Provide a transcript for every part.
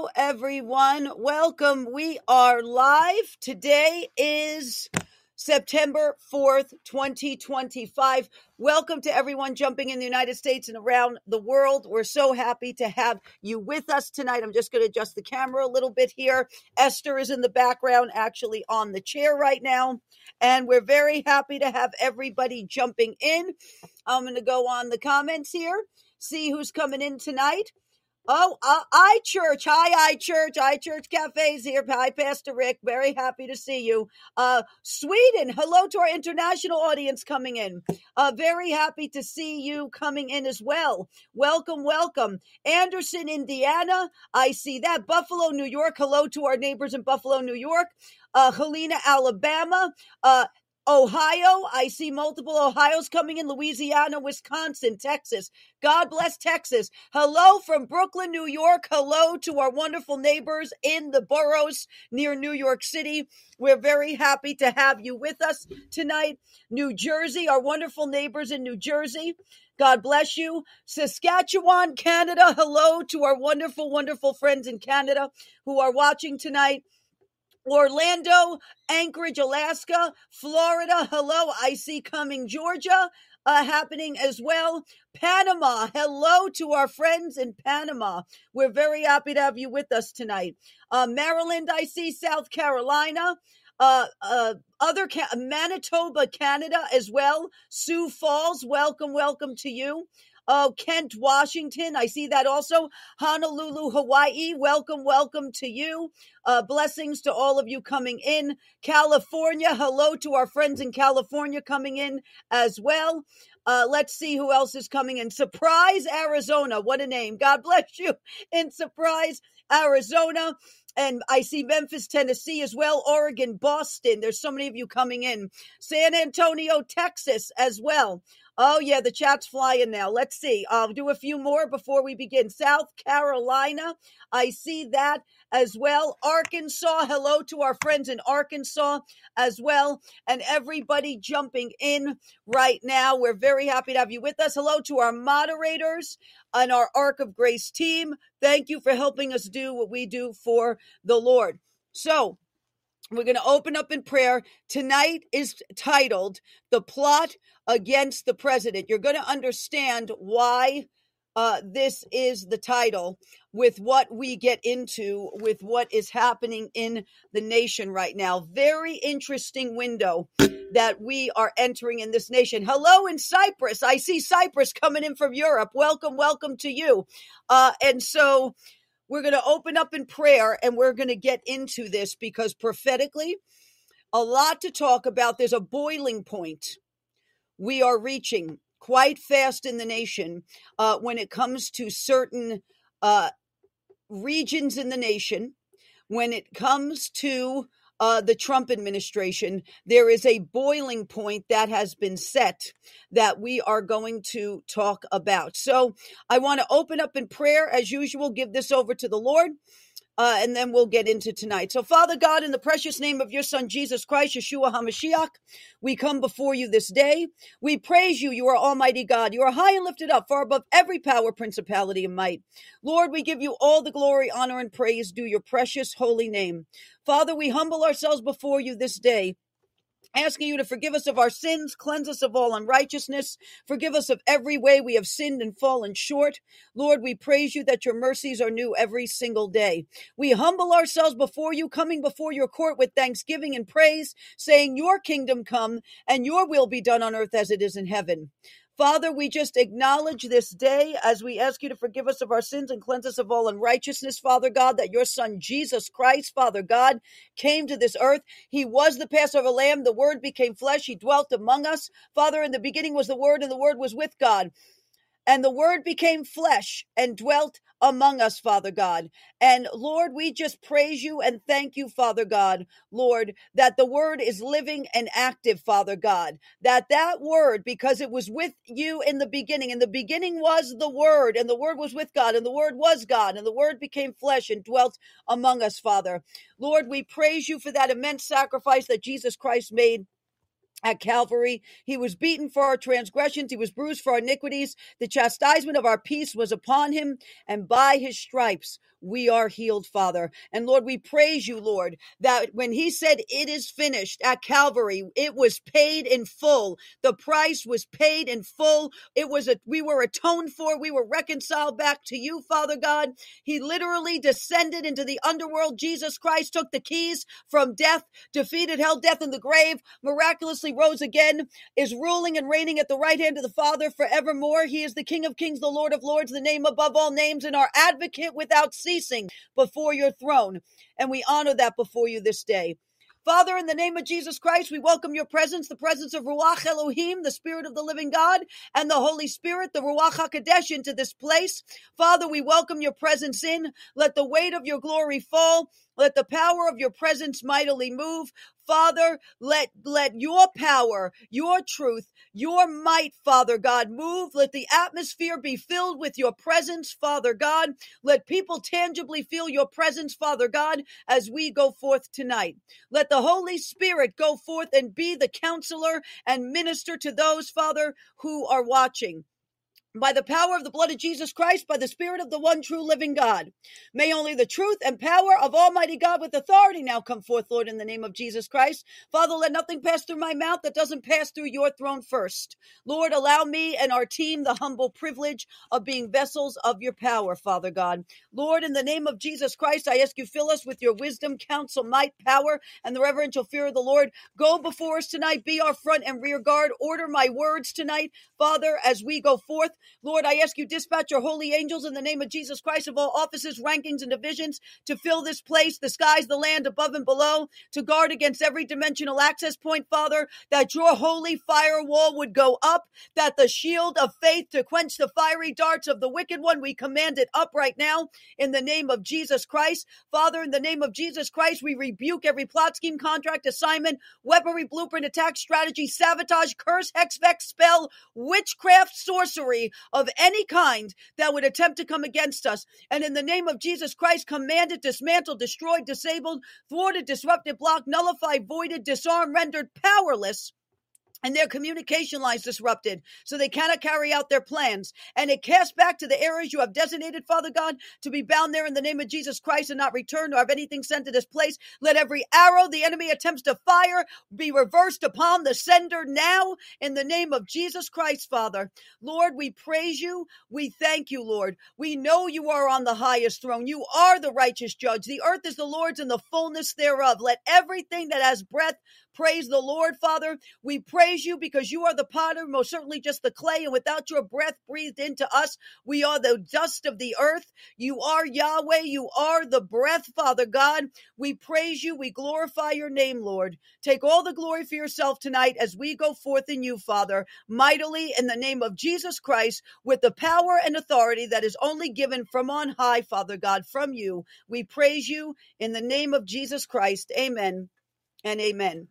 Hello, everyone. Welcome. We are live. Today is September 4th, 2025. Welcome to everyone jumping in the United States and around the world. We're so happy to have you with us tonight. I'm just going to adjust the camera a little bit here. Esther is in the background, actually on the chair right now. And we're very happy to have everybody jumping in. I'm going to go on the comments here, see who's coming in tonight. Oh, iChurch. Hi, iChurch. iChurch Cafe's here. Hi, Pastor Rick. Very happy to see you. Sweden. Hello to our international audience coming in. Very happy to see you coming in as well. Welcome, welcome. Anderson, Indiana. I see that. Buffalo, New York. Hello to our neighbors in Buffalo, New York. Helena, Alabama. Ohio, I see multiple Ohio's coming in, Louisiana, Wisconsin, Texas. God bless Texas. Hello from Brooklyn, New York. Hello to our wonderful neighbors in the boroughs near New York City. We're very happy to have you with us tonight. New Jersey, our wonderful neighbors in New Jersey. God bless you. Saskatchewan, Canada. Hello to our wonderful, wonderful friends in Canada who are watching tonight. Orlando, Anchorage, Alaska, Florida. Hello, I see coming. Georgia, happening as well. Panama. Hello to our friends in Panama. We're very happy to have you with us tonight. Maryland, I see. South Carolina. Manitoba, Canada as well. Sioux Falls, welcome, welcome to you. Kent, Washington. I see that also. Honolulu, Hawaii. Welcome, welcome to you. Blessings to all of you coming in. California. Hello to our friends in California coming in as well. Let's see who else is coming in. Surprise, Arizona. What a name. God bless you in Surprise, Arizona. And I see Memphis, Tennessee as well. Oregon, Boston. There's so many of you coming in. San Antonio, Texas as well. Oh, yeah, the chat's flying now. Let's see. I'll do a few more before we begin. South Carolina, I see that as well. Arkansas, hello to our friends in Arkansas as well. And everybody jumping in right now. We're very happy to have you with us. Hello to our moderators and our Ark of Grace team. Thank you for helping us do what we do for the Lord. So, we're going to open up in prayer. Tonight is titled, The Plot Against the President. You're going to understand why this is the title with what we get into, with what is happening in the nation right now. Very interesting window that we are entering in this nation. Hello in Cyprus. I see Cyprus coming in from Europe. Welcome, welcome to you. And so we're going to open up in prayer and we're going to get into this because prophetically, a lot to talk about. There's a boiling point we are reaching quite fast in the nation when it comes to certain regions in the nation. When it comes to the Trump administration, there is a boiling point that has been set that we are going to talk about. So I want to open up in prayer as usual, give this over to the Lord. And then we'll get into tonight. So, Father God, in the precious name of your Son, Jesus Christ, Yeshua HaMashiach, we come before you this day. We praise you. You are Almighty God. You are high and lifted up, far above every power, principality, and might. Lord, we give you all the glory, honor, and praise due your precious holy name. Father, we humble ourselves before you this day, asking you to forgive us of our sins, cleanse us of all unrighteousness, forgive us of every way we have sinned and fallen short. Lord, we praise you that your mercies are new every single day. We humble ourselves before you, coming before your court with thanksgiving and praise, saying your kingdom come and your will be done on earth as it is in heaven. Father, we just acknowledge this day as we ask you to forgive us of our sins and cleanse us of all unrighteousness, Father God, that your Son, Jesus Christ, Father God, came to this earth. He was the Passover lamb. The Word became flesh. He dwelt among us. Father, in the beginning was the Word, and the Word was with God. And the Word became flesh and dwelt among us, Father God. And Lord, we just praise you and thank you, Father God, Lord, that the Word is living and active, Father God. That Word, because it was with you in the beginning was the Word, and the Word was with God, and the Word was God, and the Word became flesh and dwelt among us, Father. Lord, we praise you for that immense sacrifice that Jesus Christ made At Calvary, he was beaten for our transgressions. He was bruised for our iniquities. The chastisement of our peace was upon him, and by his stripes we are healed, Father. And Lord, we praise you, Lord, that when he said it is finished at Calvary, it was paid in full. The price was paid in full. We were atoned for. We were reconciled back to you, Father God. He literally descended into the underworld. Jesus Christ took the keys from death, defeated hell, death, and the grave, miraculously rose again, is ruling and reigning at the right hand of the Father forevermore. He is the King of kings, the Lord of lords, the name above all names, and our advocate without ceasing before your throne. And we honor that before you this day. Father, in the name of Jesus Christ, we welcome your presence, the presence of Ruach Elohim, the Spirit of the living God, and the Holy Spirit, the Ruach HaKodesh, into this place. Father, we welcome your presence in. Let the weight of your glory fall. Let the power of your presence mightily move. Father, let your power, your truth, your might, Father God, move. Let the atmosphere be filled with your presence, Father God. Let people tangibly feel your presence, Father God, as we go forth tonight. Let the Holy Spirit go forth and be the counselor and minister to those, Father, who are watching. By the power of the blood of Jesus Christ, by the Spirit of the one true living God. May only the truth and power of Almighty God with authority now come forth, Lord, in the name of Jesus Christ. Father, let nothing pass through my mouth that doesn't pass through your throne first. Lord, allow me and our team the humble privilege of being vessels of your power, Father God. Lord, in the name of Jesus Christ, I ask you fill us with your wisdom, counsel, might, power, and the reverential fear of the Lord. Go before us tonight, be our front and rear guard. Order my words tonight, Father, as we go forth. Lord, I ask you dispatch your holy angels in the name of Jesus Christ of all offices, rankings, and divisions to fill this place, the skies, the land, above and below, to guard against every dimensional access point, Father, that your holy firewall would go up, that the shield of faith to quench the fiery darts of the wicked one, we command it up right now in the name of Jesus Christ. Father, in the name of Jesus Christ, we rebuke every plot, scheme, contract, assignment, weaponry, blueprint, attack, strategy, sabotage, curse, hex, vex, spell, witchcraft, sorcery of any kind that would attempt to come against us. And in the name of Jesus Christ, commanded, dismantled, destroyed, disabled, thwarted, disrupted, blocked, nullified, voided, disarmed, rendered powerless, and their communication lines disrupted, so they cannot carry out their plans. And it casts back to the areas you have designated, Father God, to be bound there in the name of Jesus Christ and not return or have anything sent to this place. Let every arrow the enemy attempts to fire be reversed upon the sender now in the name of Jesus Christ, Father. Lord, we praise you. We thank you, Lord. We know you are on the highest throne. You are the righteous judge. The earth is the Lord's and the fullness thereof. Let everything that has breath praise the Lord, Father. We praise you because you are the potter, most certainly just the clay, and without your breath breathed into us, we are the dust of the earth. You are Yahweh. You are the breath, Father God. We praise you. We glorify your name, Lord. Take all the glory for yourself tonight as we go forth in you, Father, mightily in the name of Jesus Christ, with the power and authority that is only given from on high, Father God, from you. We praise you in the name of Jesus Christ. Amen and amen.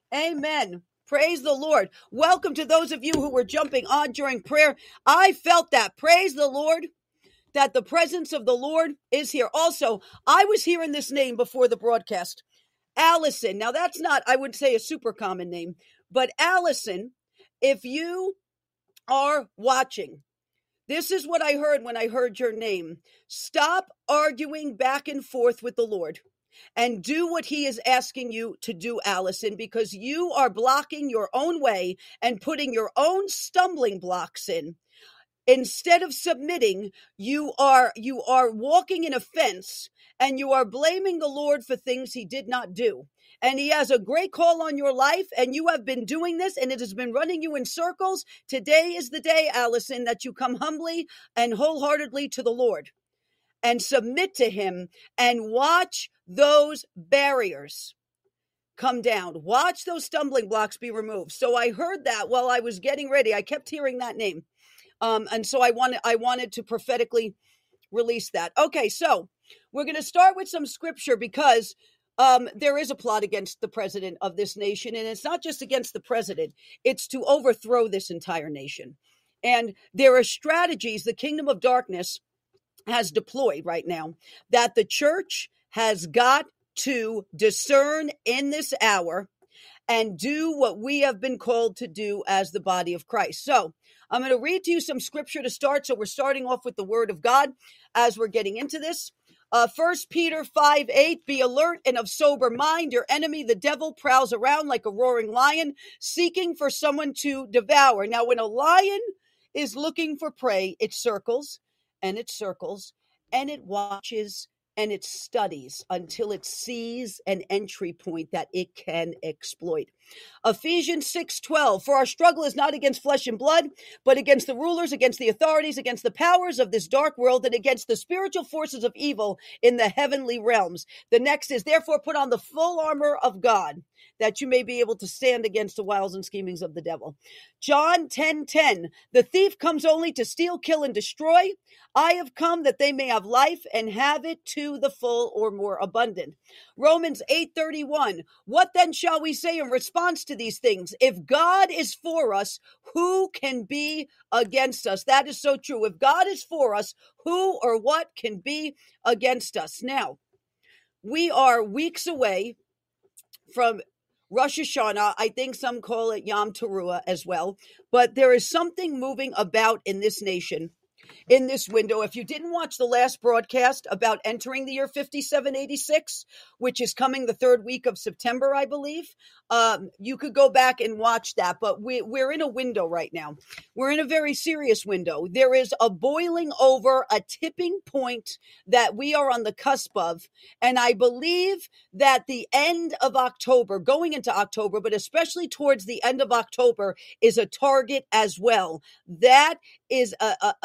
Amen. Praise the Lord. Welcome to those of you who were jumping on during prayer. I felt that. Praise the Lord, that the presence of the Lord is here. Also, I was hearing this name before the broadcast. Allison. Now, that's not, I would say, a super common name. But Allison, if you are watching, this is what I heard when I heard your name. Stop arguing back and forth with the Lord. And do what he is asking you to do, Allison, because you are blocking your own way and putting your own stumbling blocks in. Instead of submitting, you are walking in offense, and you are blaming the Lord for things he did not do. And he has a great call on your life, and you have been doing this, and it has been running you in circles. Today is the day, Allison, that you come humbly and wholeheartedly to the Lord and submit to him and watch those barriers come down. Watch those stumbling blocks be removed. So I heard that while I was getting ready. I kept hearing that name. And so I wanted to prophetically release that. Okay, so we're going to start with some scripture because there is a plot against the president of this nation. And it's not just against the president. It's to overthrow this entire nation. And there are strategies the kingdom of darkness has deployed right now that the church has got to discern in this hour and do what we have been called to do as the body of Christ. So I'm going to read to you some scripture to start. So we're starting off with the word of God as we're getting into this. 1 Peter 5:8, be alert and of sober mind. Your enemy, the devil, prowls around like a roaring lion, seeking for someone to devour. Now, when a lion is looking for prey, it circles and it circles and it watches and it studies until it sees an entry point that it can exploit. Ephesians 6:12, for our struggle is not against flesh and blood, but against the rulers, against the authorities, against the powers of this dark world, and against the spiritual forces of evil in the heavenly realms. The next is, therefore, put on the full armor of God, that you may be able to stand against the wiles and schemings of the devil. John 10:10, the thief comes only to steal, kill, and destroy. I have come that they may have life and have it to the full or more abundant. Romans 8:31, what then shall we say in response to these things? If God is for us, who can be against us? That is so true. If God is for us, who or what can be against us? Now, we are weeks away from Rosh Hashanah. I think some call it Yom Teruah as well. But there is something moving about in this nation in this window. If you didn't watch the last broadcast about entering the year 5786, which is coming the third week of September, I believe, you could go back and watch that. But we're in a window right now. We're in a very serious window. There is a boiling over, a tipping point that we are on the cusp of. And I believe that the end of October, going into October, but especially towards the end of October, is a target as well. That is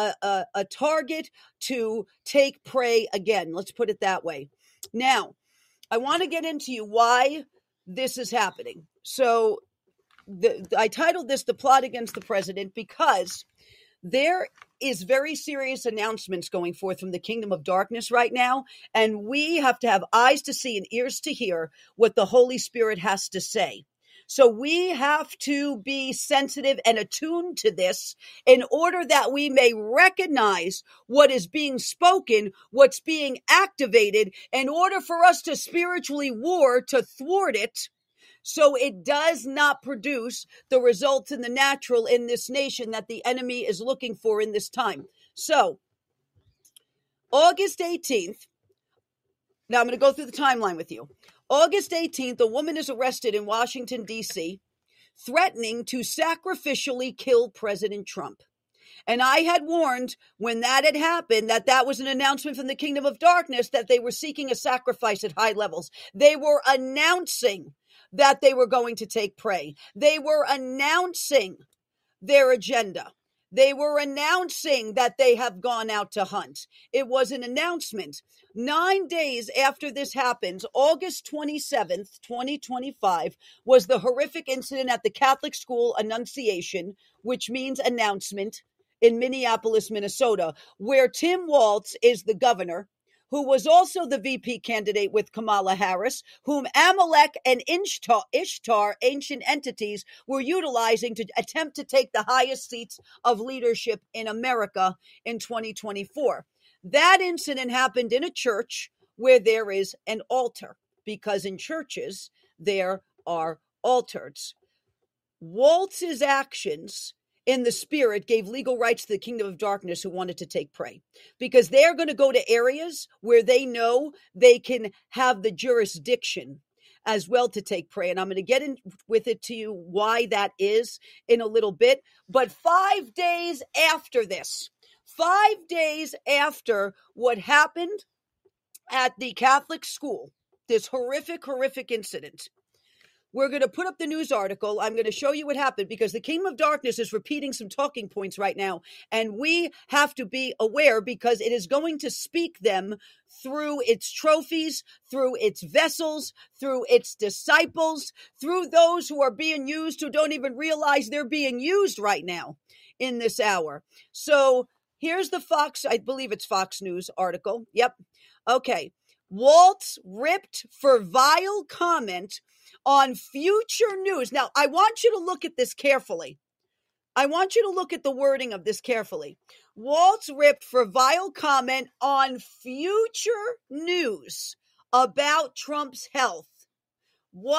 a target to take prey again. Let's put it that way. Now, I want to get into why this is happening. So I titled this The Plot Against the President because there is very serious announcements going forth from the kingdom of darkness right now. And we have to have eyes to see and ears to hear what the Holy Spirit has to say. So we have to be sensitive and attuned to this in order that we may recognize what is being spoken, what's being activated, in order for us to spiritually war to thwart it, so it does not produce the results in the natural in this nation that the enemy is looking for in this time. So August 18th, now I'm going to go through the timeline with you. August 18th, a woman is arrested in Washington, D.C., threatening to sacrificially kill President Trump. And I had warned when that had happened that was an announcement from the kingdom of darkness that they were seeking a sacrifice at high levels. They were announcing that they were going to take prey. They were announcing their agenda. They were announcing that they have gone out to hunt. It was an announcement. 9 days after this happens, August 27th, 2025, was the horrific incident at the Catholic school Annunciation, which means announcement, in Minneapolis, Minnesota, where Tim Walz is the governor, who was also the VP candidate with Kamala Harris, whom Amalek and Ishtar, ancient entities, were utilizing to attempt to take the highest seats of leadership in America in 2024. That incident happened in a church where there is an altar, because in churches there are altars. Walz's actions in the spirit gave legal rights to the kingdom of darkness who wanted to take prey, because they're going to go to areas where they know they can have the jurisdiction as well to take prey. And I'm going to get in with it to you why that is in a little bit. But 5 days after this, 5 days after what happened at the Catholic school, this horrific incident, we're going to put up the news article. I'm going to show you what happened, because the kingdom of darkness is repeating some talking points right now. And we have to be aware, because it is going to speak them through its trophies, through its vessels, through its disciples, through those who are being used who don't even realize they're being used right now in this hour. So here's the Fox, I believe it's Fox News article. Yep. Okay. Walz ripped for vile comment on future news. Now, I want you to look at this carefully. I want you to look at the wording of this carefully. Walz ripped for vile comment on future news about Trump's health. What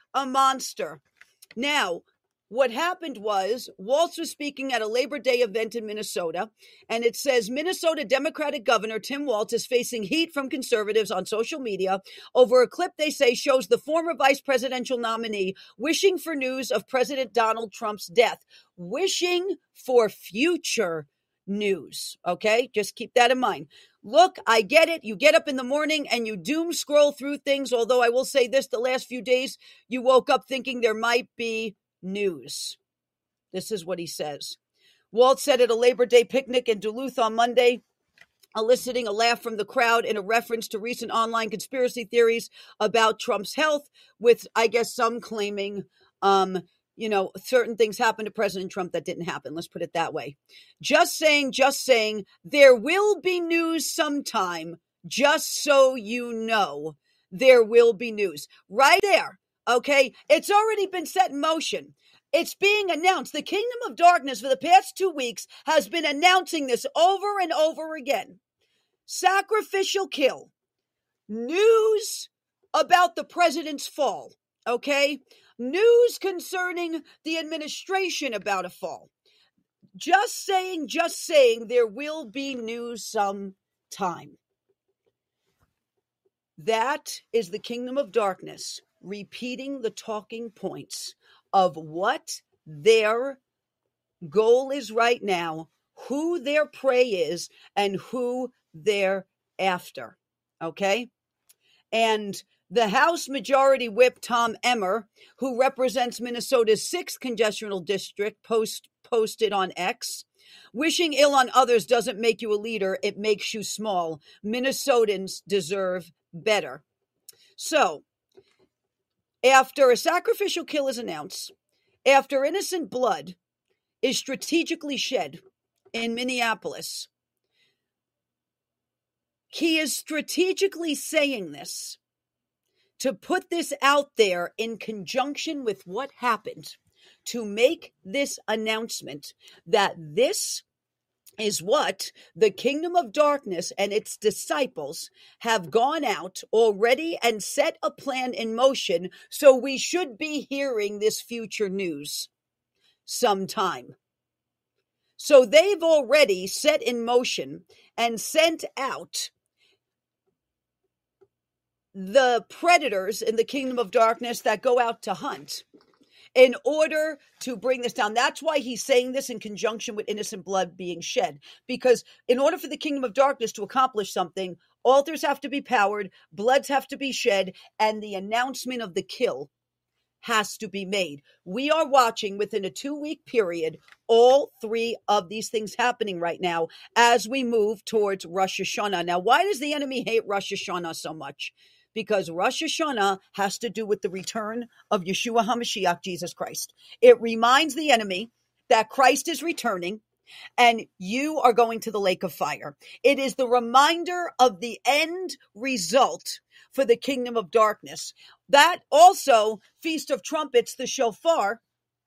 a monster. Now, what happened was Waltz was speaking at a Labor Day event in Minnesota, and it says Minnesota Democratic Governor Tim Walz is facing heat from conservatives on social media over a clip they say shows the former vice presidential nominee wishing for news of President Donald Trump's death, wishing for future news. Okay, just keep that in mind. Look, I get it. You get up in the morning and you doom scroll through things, although I will say this, the last few days you woke up thinking there might be news. This is what he says. Walt said at a Labor Day picnic in Duluth on Monday, eliciting a laugh from the crowd in a reference to recent online conspiracy theories about Trump's health, with, I guess, some claiming, certain things happened to President Trump that didn't happen. Let's put it that way. Just saying, there will be news sometime, just so you know, there will be news. Right there. Okay, it's already been set in motion. It's being announced. The Kingdom of Darkness for the past 2 weeks has been announcing this over and over again. Sacrificial kill. News about the president's fall. Okay, news concerning the administration about a fall. Just saying, there will be news sometime. That is the Kingdom of Darkness repeating the talking points of what their goal is right now, who their prey is, and who they're after. Okay? And the House Majority Whip Tom Emmer, who represents Minnesota's 6th congressional district, posted on X, wishing ill on others doesn't make you a leader, it makes you small. Minnesotans deserve better. So, after a sacrificial kill is announced, after innocent blood is strategically shed in Minneapolis, he is strategically saying this to put this out there in conjunction with what happened, to make this announcement that this is what the Kingdom of Darkness and its disciples have gone out already and set a plan in motion. So we should be hearing this future news sometime. So they've already set in motion and sent out the predators in the Kingdom of Darkness that go out to hunt in order to bring this down. That's why he's saying this in conjunction with innocent blood being shed. Because in order for the Kingdom of Darkness to accomplish something, altars have to be powered, bloods have to be shed, and the announcement of the kill has to be made. We are watching within a 2-week period all 3 of these things happening right now as we move towards Rosh Hashanah. Now, why does the enemy hate Rosh Hashanah so much? Because Rosh Hashanah has to do with the return of Yeshua HaMashiach, Jesus Christ. It reminds the enemy that Christ is returning and you are going to the lake of fire. It is the reminder of the end result for the Kingdom of Darkness. That also, Feast of Trumpets, the shofar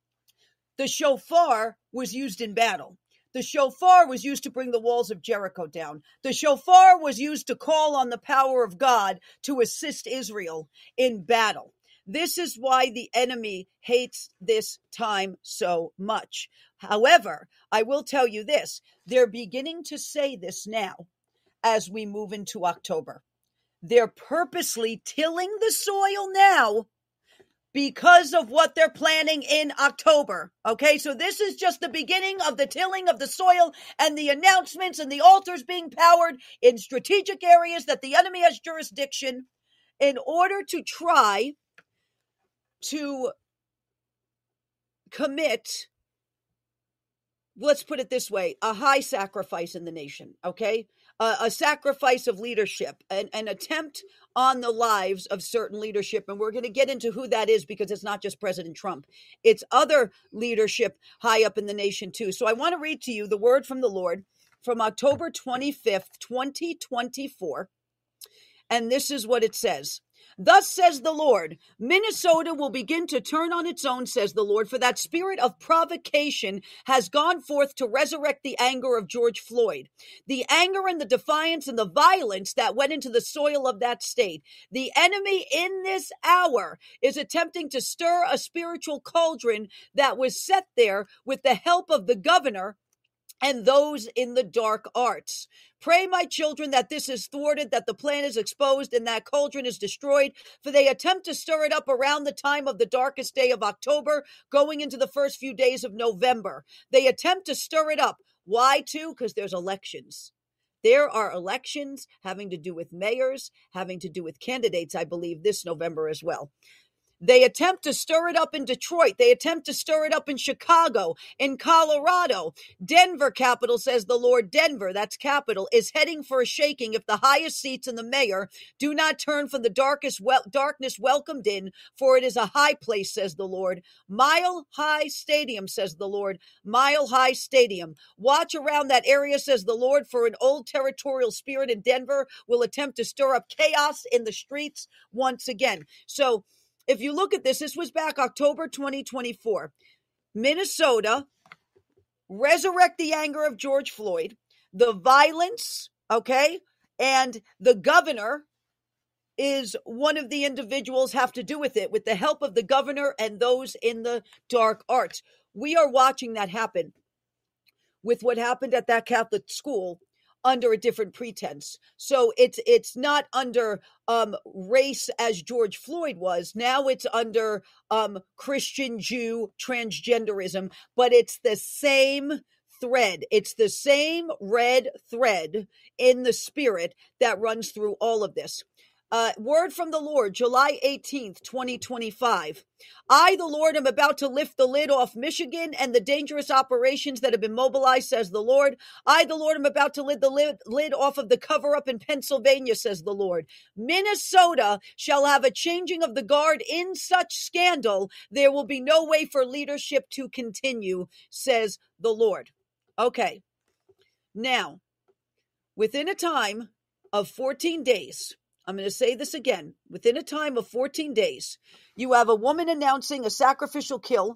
was used in battle. The shofar was used to bring the walls of Jericho down. The shofar was used to call on the power of God to assist Israel in battle. This is why the enemy hates this time so much. However, I will tell you this, they're beginning to say this now as we move into October. They're purposely tilling the soil now because of what they're planning in October. Okay, so this is just the beginning of the tilling of the soil and the announcements and the altars being powered in strategic areas that the enemy has jurisdiction in order to try to commit, let's put it this way, a high sacrifice in the nation, okay? A sacrifice of leadership, an attempt on the lives of certain leadership. And we're going to get into who that is because it's not just President Trump. It's other leadership high up in the nation too. So I want to read to you the word from the Lord from October 25th, 2024. And this is what it says. Thus says the Lord, Minnesota will begin to turn on its own, says the Lord, for that spirit of provocation has gone forth to resurrect the anger of George Floyd. The anger and the defiance and the violence that went into the soil of that state. The enemy in this hour is attempting to stir a spiritual cauldron that was set there with the help of the governor and those in the dark arts. Pray, my children, that this is thwarted, that the plan is exposed, and that cauldron is destroyed, for they attempt to stir it up around the time of the darkest day of October, going into the first few days of November. They attempt to stir it up. Why, too? Because there's elections. There are elections having to do with mayors, having to do with candidates, I believe, this November as well. They attempt to stir it up in Detroit. They attempt to stir it up in Chicago, in Colorado. Denver, capital, says the Lord. Denver, that's capital, is heading for a shaking if the highest seats in the mayor do not turn from the darkness welcomed in, for it is a high place, says the Lord. Mile High Stadium, says the Lord. Mile High Stadium. Watch around that area, says the Lord, for an old territorial spirit in Denver will attempt to stir up chaos in the streets once again. So, if you look at this was back October 2024. Minnesota, resurrect the anger of George Floyd, the violence, okay, and the governor is one of the individuals have to do with it, with the help of the governor and those in the dark arts. We are watching that happen with what happened at that Catholic school under a different pretense. So it's not under race as George Floyd was. Now it's under Christian, Jew, transgenderism, but it's the same thread. It's the same red thread in the spirit that runs through all of this. Word from the Lord, July 18th, 2025. I, the Lord, am about to lift the lid off Michigan and the dangerous operations that have been mobilized, says the Lord. I, the Lord, am about to lift the lid off of the cover-up in Pennsylvania, says the Lord. Minnesota shall have a changing of the guard in such scandal, there will be no way for leadership to continue, says the Lord. Okay. Now, within a time of 14 days, I'm going to say this again. Within a time of 14 days, you have a woman announcing a sacrificial kill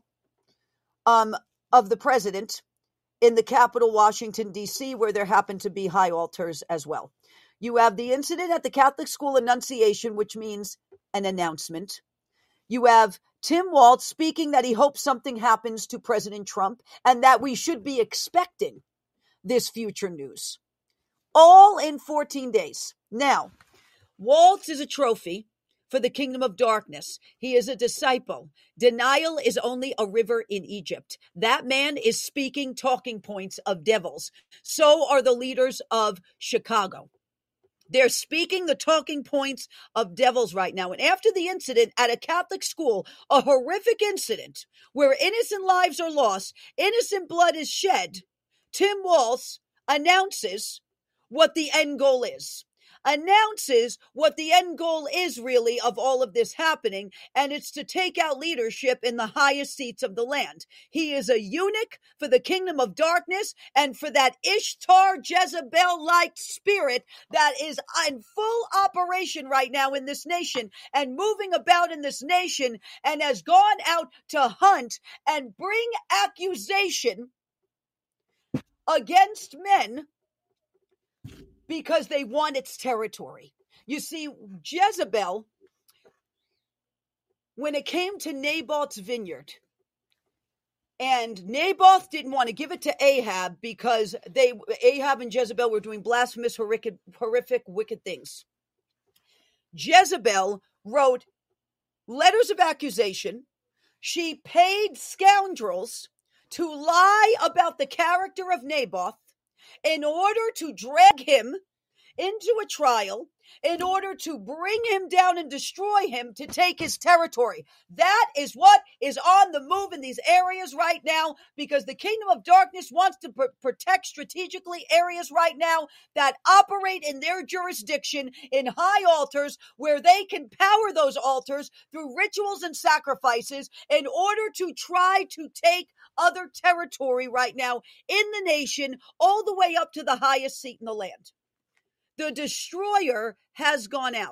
of the president in the capital, Washington, D.C., where there happen to be high altars as well. You have the incident at the Catholic school Annunciation, which means an announcement. You have Tim Walz speaking that he hopes something happens to President Trump and that we should be expecting this future news. All in 14 days. Now, Walz is a trophy for the kingdom of darkness. He is a disciple. Denial is only a river in Egypt. That man is speaking talking points of devils. So are the leaders of Chicago. They're speaking the talking points of devils right now. And after the incident at a Catholic school, a horrific incident where innocent lives are lost, innocent blood is shed, Tim Walz announces what the end goal is. Announces what the end goal is really of all of this happening, and it's to take out leadership in the highest seats of the land. He is a eunuch for the kingdom of darkness and for that Ishtar Jezebel-like spirit that is in full operation right now in this nation and moving about in this nation and has gone out to hunt and bring accusation against men because they want its territory. You see, Jezebel, when it came to Naboth's vineyard, and Naboth didn't want to give it to Ahab because Ahab and Jezebel were doing blasphemous, horrific, wicked things. Jezebel wrote letters of accusation. She paid scoundrels to lie about the character of Naboth in order to drag him into a trial, in order to bring him down and destroy him to take his territory. That is what is on the move in these areas right now, because the kingdom of darkness wants to protect strategically areas right now that operate in their jurisdiction in high altars, where they can power those altars through rituals and sacrifices in order to try to take other territory right now in the nation, all the way up to the highest seat in the land. The destroyer has gone out.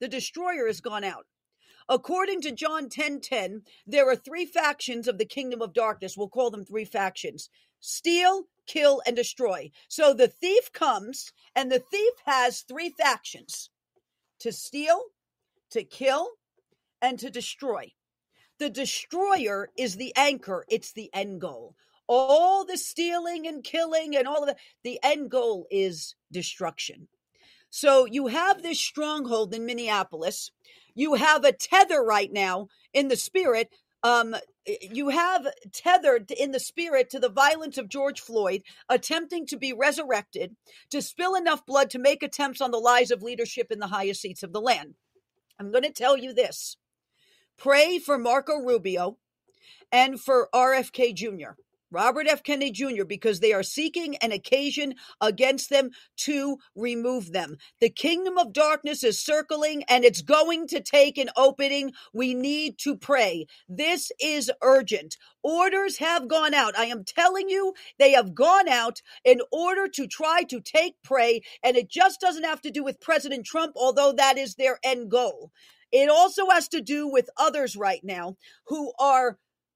The destroyer has gone out. According to John 10:10, there are three factions of the kingdom of darkness. We'll call them three factions: steal, kill, and destroy. So the thief comes, and the thief has three factions: to steal, to kill, and to destroy. The destroyer is the anchor. It's the end goal. All the stealing and killing and all of that, the end goal is destruction. So you have this stronghold in Minneapolis. You have a tether right now in the spirit. You have tethered in the spirit to the violence of George Floyd, attempting to be resurrected, to spill enough blood to make attempts on the lives of leadership in the highest seats of the land. I'm going to tell you this. Pray for Marco Rubio and for RFK Jr., Robert F. Kennedy Jr., because they are seeking an occasion against them to remove them. The kingdom of darkness is circling, and it's going to take an opening. We need to pray. This is urgent. Orders have gone out. I am telling you, they have gone out in order to try to take prey, and it just doesn't have to do with President Trump, although that is their end goal. It also has to do with others right now who are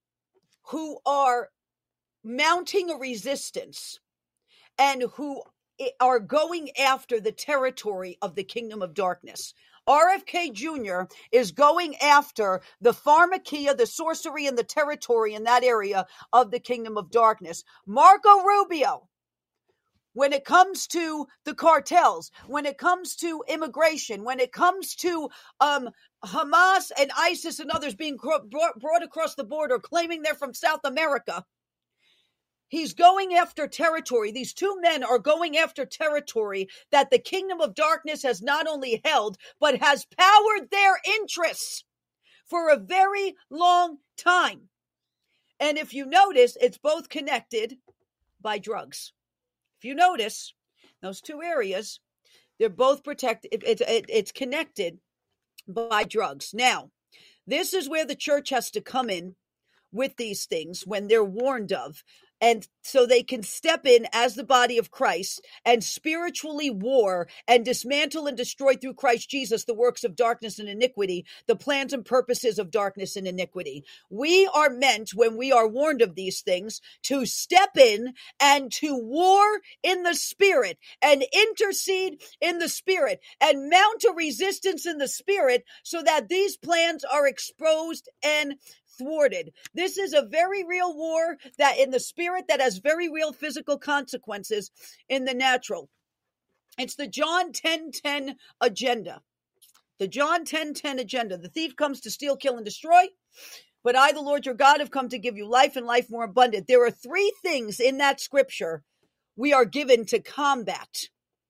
mounting a resistance and who are going after the territory of the kingdom of darkness. RFK Jr. is going after the pharmakia, the sorcery, and the territory in that area of the kingdom of darkness. Marco Rubio, when it comes to the cartels, when it comes to immigration, when it comes to Hamas and ISIS and others being brought across the border, claiming they're from South America, he's going after territory. These two men are going after territory that the kingdom of darkness has not only held, but has powered their interests for a very long time. And if you notice, it's both connected by drugs. If you notice, those two areas, they're both protected. It's connected by drugs. Now, this is where the church has to come in with these things when they're warned of. And so they can step in as the body of Christ and spiritually war and dismantle and destroy through Christ Jesus the works of darkness and iniquity, the plans and purposes of darkness and iniquity. We are meant, when we are warned of these things, to step in and to war in the spirit and intercede in the spirit and mount a resistance in the spirit so that these plans are exposed and thwarted. This is a very real war that in the spirit that has very real physical consequences in the natural. It's the John 10:10 agenda. The John 10:10 agenda. The thief comes to steal, kill, and destroy. But I, the Lord your God, have come to give you life and life more abundant. There are three things in that scripture we are given to combat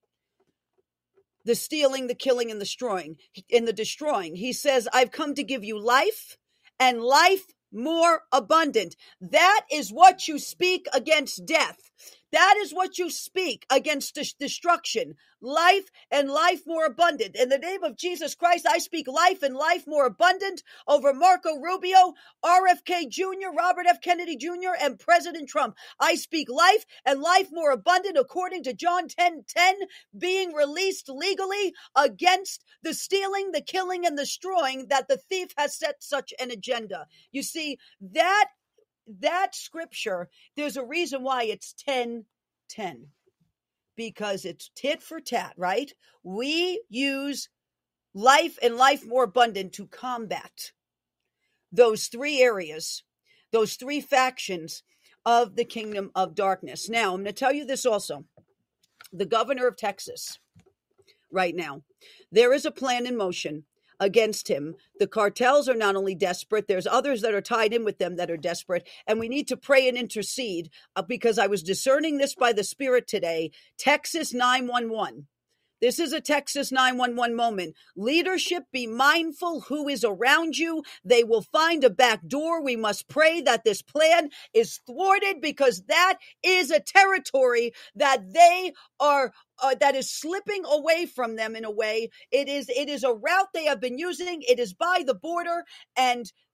the stealing, the killing, and the destroying. He says, I've come to give you life and life more abundant. That is what you speak against death. That is what you speak against destruction. Life and life more abundant. In the name of Jesus Christ, I speak life and life more abundant over Marco Rubio, RFK Jr., Robert F. Kennedy Jr., and President Trump. I speak life and life more abundant according to John 10:10, being released legally against the stealing, the killing, and the destroying that the thief has set such an agenda. You see, that scripture, there's a reason why it's 10:10, because it's tit for tat, right? We use life and life more abundant to combat those three areas, those three factions of the kingdom of darkness. Now, I'm going to tell you this also. The governor of Texas right now, there is a plan in motion against him. The cartels are not only desperate, there's others that are tied in with them that are desperate, and we need to pray and intercede because I was discerning this by the Spirit today. Texas 911. This is a Texas 911 moment. Leadership, be mindful who is around you. They will find a back door. We must pray that this plan is thwarted, because that is a territory that they are that is slipping away from them in a way. It is a route they have been using. It is by the border, and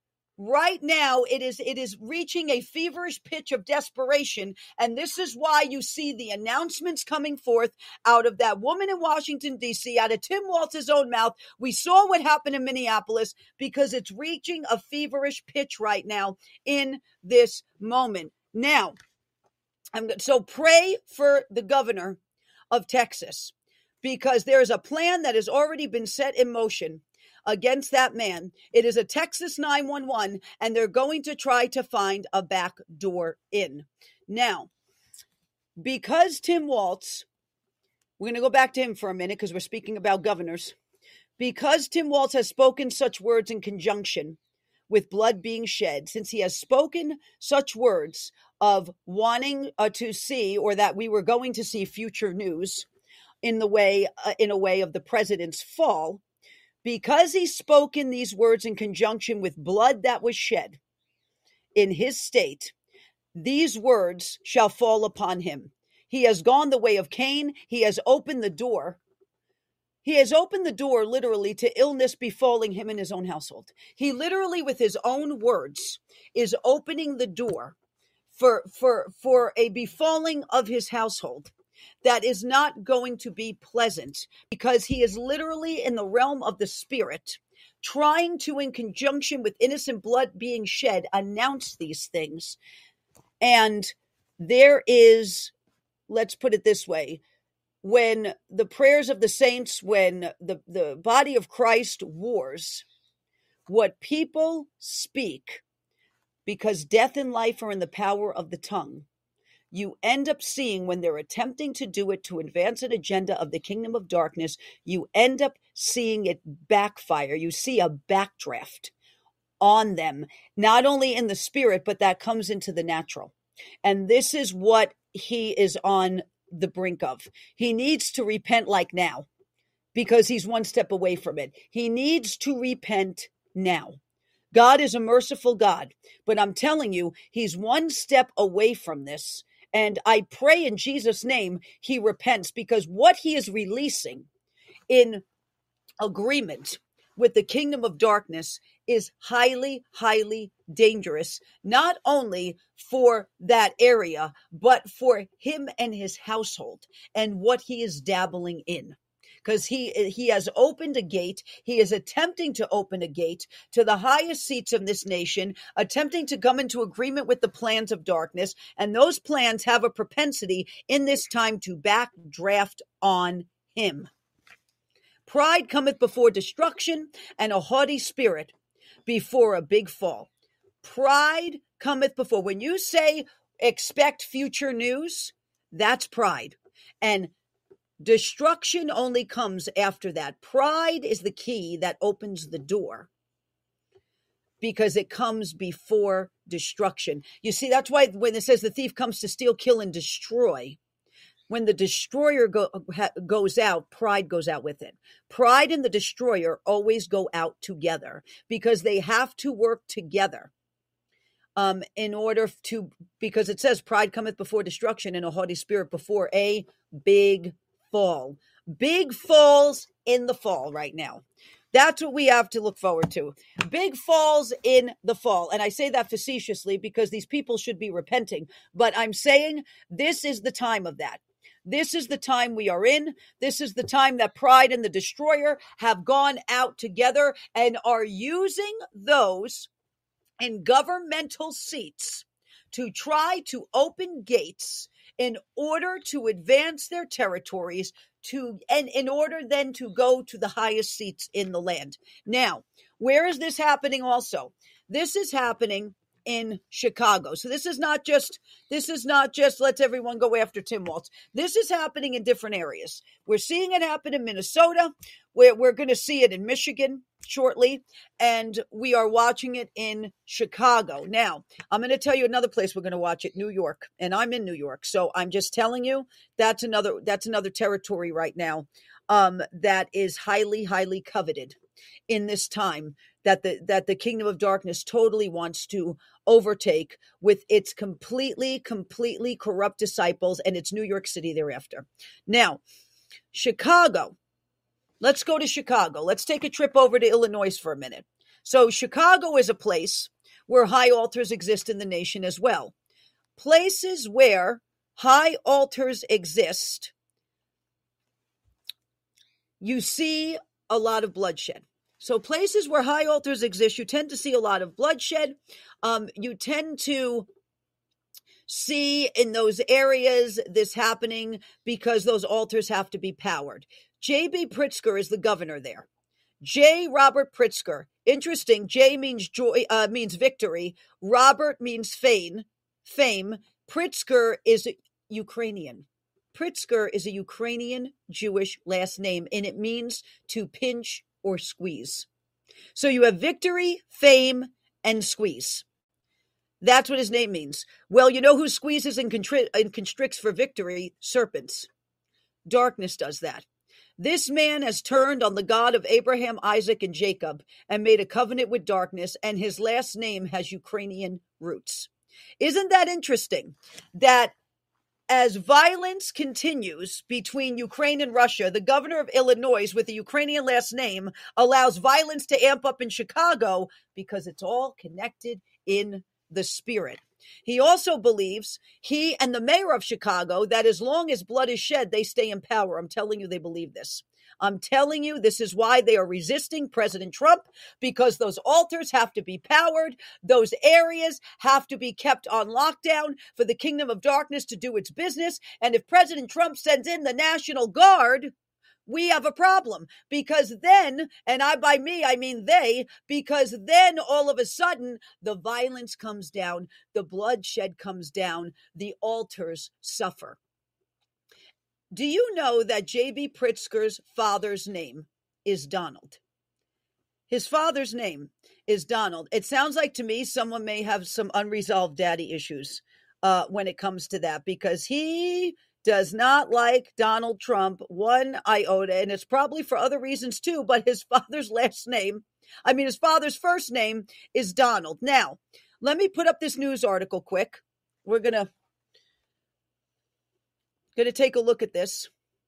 right now it is reaching a feverish pitch of desperation. And this is why you see the announcements coming forth out of that woman in Washington, D.C., out of Tim Walz's own mouth. We saw what happened in Minneapolis, because it's reaching a feverish pitch right now in this moment. Now, so pray for the governor of Texas, because there is a plan that has already been set in motion against that man. It is a Texas 911, and they're going to try to find a back door in. Now, because Tim Walz, we're going to go back to him for a minute because we're speaking about governors. Because Tim Walz has spoken such words in conjunction with blood being shed, since he has spoken such words of wanting to see, or that we were going to see, future news in a way of the president's fall, because he's spoken these words in conjunction with blood that was shed in his state, these words shall fall upon him. He has gone the way of Cain. He has opened the door. He has opened the door literally to illness befalling him in his own household. He literally, with his own words, is opening the door for a befalling of his household that is not going to be pleasant, because he is literally in the realm of the spirit, trying to, in conjunction with innocent blood being shed, announce these things. And there is, let's put it this way, when the prayers of the saints, when the body of Christ wars, what people speak, because death and life are in the power of the tongue, you end up seeing, when they're attempting to do it to advance an agenda of the kingdom of darkness, you end up seeing it backfire. You see a backdraft on them, not only in the spirit, but that comes into the natural. And this is what he is on the brink of. He needs to repent like now, because he's one step away from it. He needs to repent now. God is a merciful God, but I'm telling you, he's one step away from this. And I pray in Jesus' name he repents, because what he is releasing in agreement with the kingdom of darkness is highly, highly dangerous, not only for that area, but for him and his household and what he is dabbling in. Because he has opened a gate. He is attempting to open a gate to the highest seats of this nation, attempting to come into agreement with the plans of darkness. And those plans have a propensity in this time to backdraft on him. Pride cometh before destruction, and a haughty spirit before a big fall. Pride cometh before. When you say expect future news, that's pride. And destruction only comes after that. Pride is the key that opens the door, because it comes before destruction. You see, that's why when it says the thief comes to steal, kill, and destroy, when the destroyer goes out, pride goes out with it. Pride and the destroyer always go out together, because they have to work together in order to, because it says pride cometh before destruction and a haughty spirit before a big fall. Big falls in the fall right now. That's what we have to look forward to. Big falls in the fall. And I say that facetiously, because these people should be repenting. But I'm saying this is the time of that. This is the time we are in. This is the time that pride and the destroyer have gone out together and are using those in governmental seats to try to open gates in order to advance their territories, and in order then to go to the highest seats in the land. Now, where is this happening also? This is happening in Chicago. So this is not just let's everyone go after Tim Walz. This is happening in different areas. We're seeing it happen in Minnesota. We're going to see it in Michigan shortly, and we are watching it in Chicago. Now, I'm going to tell you another place we're going to watch it, New York, and I'm in New York. So I'm just telling you that's another territory right now that is highly, highly coveted in this time that the kingdom of darkness totally wants to overtake with its completely corrupt disciples, and it's New York City thereafter. Now, Chicago. Let's go to Chicago. Let's take a trip over to Illinois for a minute. So Chicago is a place where high altars exist in the nation as well. Places where high altars exist, you see a lot of bloodshed. So places where high altars exist, you tend to see a lot of bloodshed. You tend to see in those areas this happening because those altars have to be powered. J.B. Pritzker is the governor there. J. Robert Pritzker. Interesting. J means joy, means victory. Robert means fame. Pritzker is Ukrainian. Pritzker is a Ukrainian Jewish last name, and it means to pinch or squeeze. So you have victory, fame, and squeeze. That's what his name means. Well, you know who squeezes and constricts for victory? Serpents. Darkness does that. This man has turned on the God of Abraham, Isaac, and Jacob and made a covenant with darkness, and his last name has Ukrainian roots. Isn't that interesting that as violence continues between Ukraine and Russia, the governor of Illinois with the Ukrainian last name allows violence to amp up in Chicago because it's all connected in the spirit. He also believes, he and the mayor of Chicago, that as long as blood is shed, they stay in power. I'm telling you, they believe this. I'm telling you, this is why they are resisting President Trump, because those altars have to be powered. Those areas have to be kept on lockdown for the kingdom of darkness to do its business. And if President Trump sends in the National Guard, we have a problem, because then, and by me, I mean they, because then all of a sudden the violence comes down, the bloodshed comes down, the altars suffer. Do you know that J.B. Pritzker's father's name is Donald? His father's name is Donald. It sounds like to me someone may have some unresolved daddy issues when it comes to that, because he does not like Donald Trump one iota, and it's probably for other reasons too, but his father's his father's first name is Donald. Now, let me put up this news article quick. We're going to take a look at this.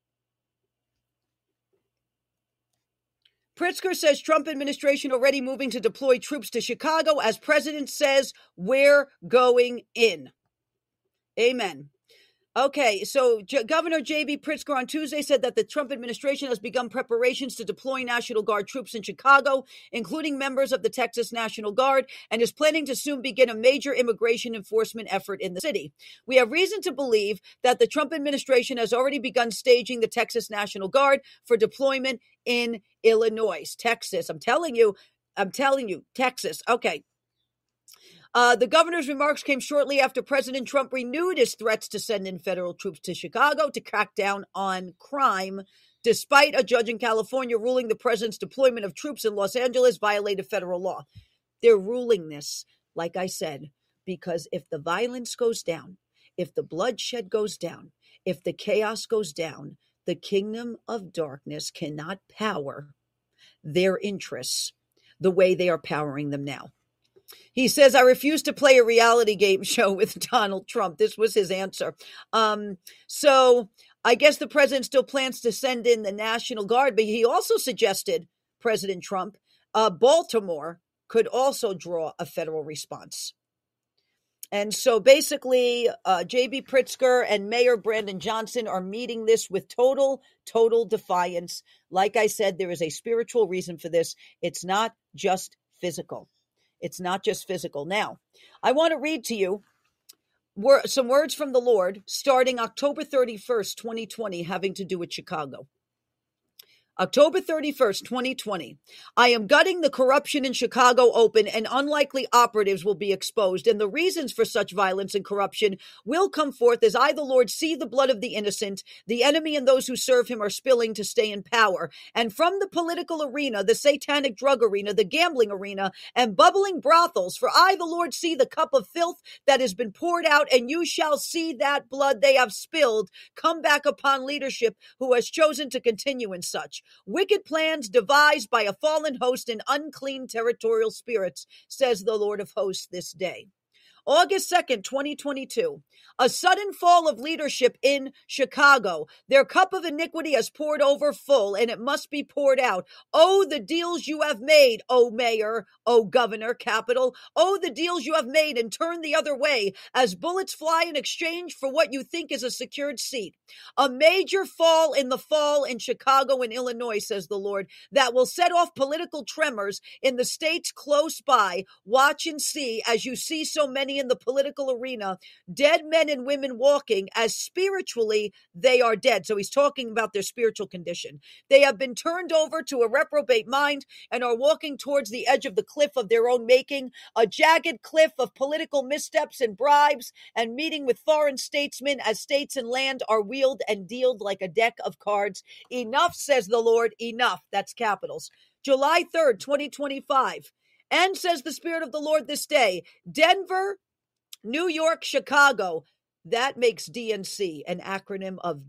Pritzker says Trump administration already moving to deploy troops to Chicago as president says we're going in. Amen. Okay, so Governor J.B. Pritzker on Tuesday said that the Trump administration has begun preparations to deploy National Guard troops in Chicago, including members of the Texas National Guard, and is planning to soon begin a major immigration enforcement effort in the city. We have reason to believe that the Trump administration has already begun staging the Texas National Guard for deployment in Illinois. Texas, I'm telling you, Texas. Okay. The governor's remarks came shortly after President Trump renewed his threats to send in federal troops to Chicago to crack down on crime, despite a judge in California ruling the president's deployment of troops in Los Angeles violated federal law. They're ruling this, like I said, because if the violence goes down, if the bloodshed goes down, if the chaos goes down, the kingdom of darkness cannot power their interests the way they are powering them now. He says, I refuse to play a reality game show with Donald Trump. This was his answer. So I guess the president still plans to send in the National Guard, but he also suggested, President Trump, Baltimore could also draw a federal response. And so basically, J.B. Pritzker and Mayor Brandon Johnson are meeting this with total defiance. Like I said, there is a spiritual reason for this. It's not just physical. It's not just physical. Now, I want to read to you some words from the Lord starting October 31st, 2020, having to do with Chicago. October 31st, 2020. I am gutting the corruption in Chicago open, and unlikely operatives will be exposed, and the reasons for such violence and corruption will come forth as I, the Lord, see the blood of the innocent. The enemy and those who serve him are spilling to stay in power. And from the political arena, the satanic drug arena, the gambling arena, and bubbling brothels, for I, the Lord, see the cup of filth that has been poured out, and you shall see that blood they have spilled come back upon leadership who has chosen to continue in such. Wicked plans devised by a fallen host and unclean territorial spirits, says the Lord of hosts this day. August 2nd, 2022. A sudden fall of leadership in Chicago. Their cup of iniquity has poured over full, and it must be poured out. Oh, the deals you have made, oh mayor, oh governor, capital. Oh, the deals you have made and turned the other way as bullets fly in exchange for what you think is a secured seat. A major fall in Chicago and Illinois, says the Lord, that will set off political tremors in the states close by. Watch and see as you see so many in the political arena, dead men and women walking as spiritually they are dead. So he's talking about their spiritual condition. They have been turned over to a reprobate mind and are walking towards the edge of the cliff of their own making, a jagged cliff of political missteps and bribes and meeting with foreign statesmen as states and land are wheeled and dealed like a deck of cards. Enough, says the Lord, enough. That's capitals. July 3rd, 2025. And says the Spirit of the Lord this day, Denver, New York, Chicago. That makes DNC, an acronym of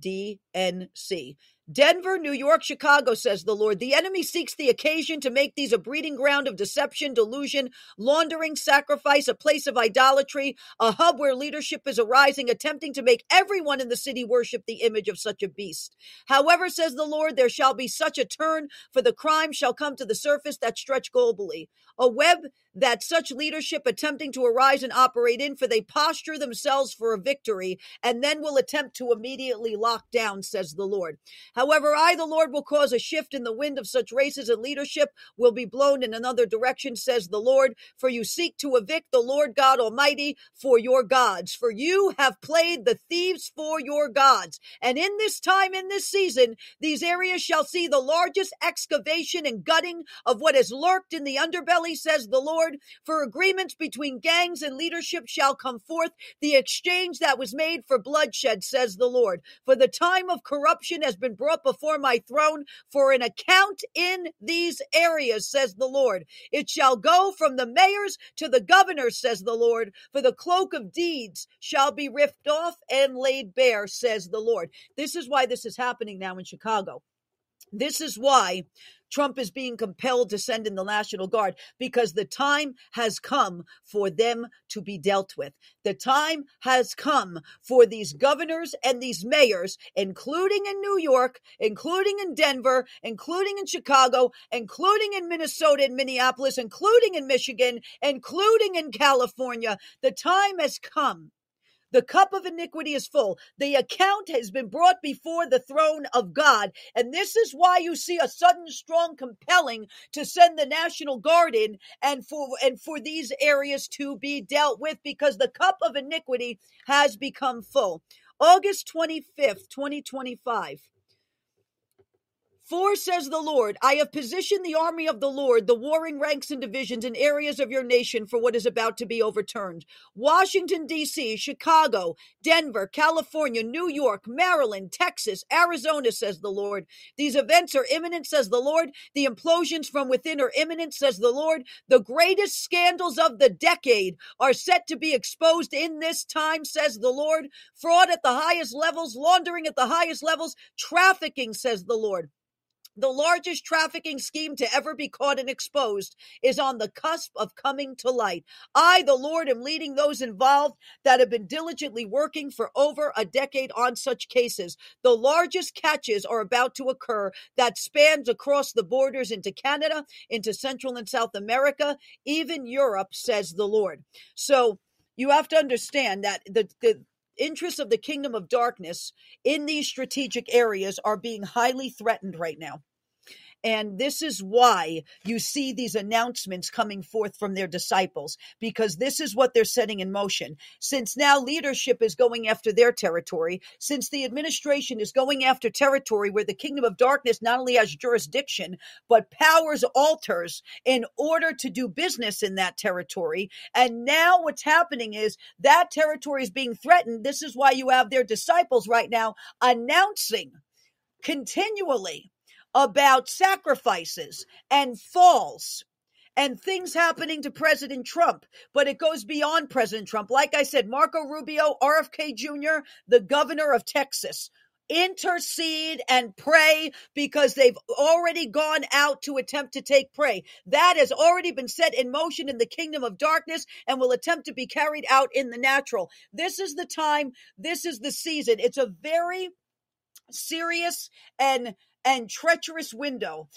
DNC. Denver, New York, Chicago, says the Lord. The enemy seeks the occasion to make these a breeding ground of deception, delusion, laundering, sacrifice, a place of idolatry, a hub where leadership is arising, attempting to make everyone in the city worship the image of such a beast. However, says the Lord, there shall be such a turn, for the crime shall come to the surface that stretch globally. A web that such leadership attempting to arise and operate in, for they posture themselves for a victory, and then will attempt to immediately lock down, says the Lord. However, I, the Lord, will cause a shift in the wind of such races, and leadership will be blown in another direction, says the Lord. For you seek to evict the Lord God Almighty for your gods. For you have played the thieves for your gods. And in this time, in this season, these areas shall see the largest excavation and gutting of what has lurked in the underbelly, says the Lord. For agreements between gangs and leadership shall come forth, the exchange that was made for bloodshed, says the Lord. For the time of corruption has been brought before my throne for an account in these areas, says the Lord. It shall go from the mayors to the governors, says the Lord, for the cloak of deeds shall be ripped off and laid bare, says the Lord. This is why this is happening now in Chicago. This is why Trump is being compelled to send in the National Guard, because the time has come for them to be dealt with. The time has come for these governors and these mayors, including in New York, including in Denver, including in Chicago, including in Minnesota and Minneapolis, including in Michigan, including in California. The time has come. The cup of iniquity is full. The account has been brought before the throne of God. And this is why you see a sudden, strong compelling to send the National Guard in and for these areas to be dealt with, because the cup of iniquity has become full. August 25th, 2025. For, says the Lord, I have positioned the army of the Lord, the warring ranks and divisions in areas of your nation for what is about to be overturned. Washington, D.C., Chicago, Denver, California, New York, Maryland, Texas, Arizona, says the Lord. These events are imminent, says the Lord. The implosions from within are imminent, says the Lord. The greatest scandals of the decade are set to be exposed in this time, says the Lord. Fraud at the highest levels, laundering at the highest levels, trafficking, says the Lord. The largest trafficking scheme to ever be caught and exposed is on the cusp of coming to light. I, the Lord, am leading those involved that have been diligently working for over a decade on such cases. The largest catches are about to occur that spans across the borders into Canada, into Central and South America, even Europe, says the Lord. So you have to understand that the interests of the kingdom of darkness in these strategic areas are being highly threatened right now. And this is why you see these announcements coming forth from their disciples, because this is what they're setting in motion. Since now leadership is going after their territory, since the administration is going after territory where the kingdom of darkness not only has jurisdiction, but powers altars in order to do business in that territory. And now what's happening is that territory is being threatened. This is why you have their disciples right now announcing continually about sacrifices and falls and things happening to President Trump. But it goes beyond President Trump. Like I said, Marco Rubio, RFK Jr., the governor of Texas, intercede and pray, because they've already gone out to attempt to take prey. That has already been set in motion in the kingdom of darkness and will attempt to be carried out in the natural. This is the time. This is the season. It's a very serious and treacherous window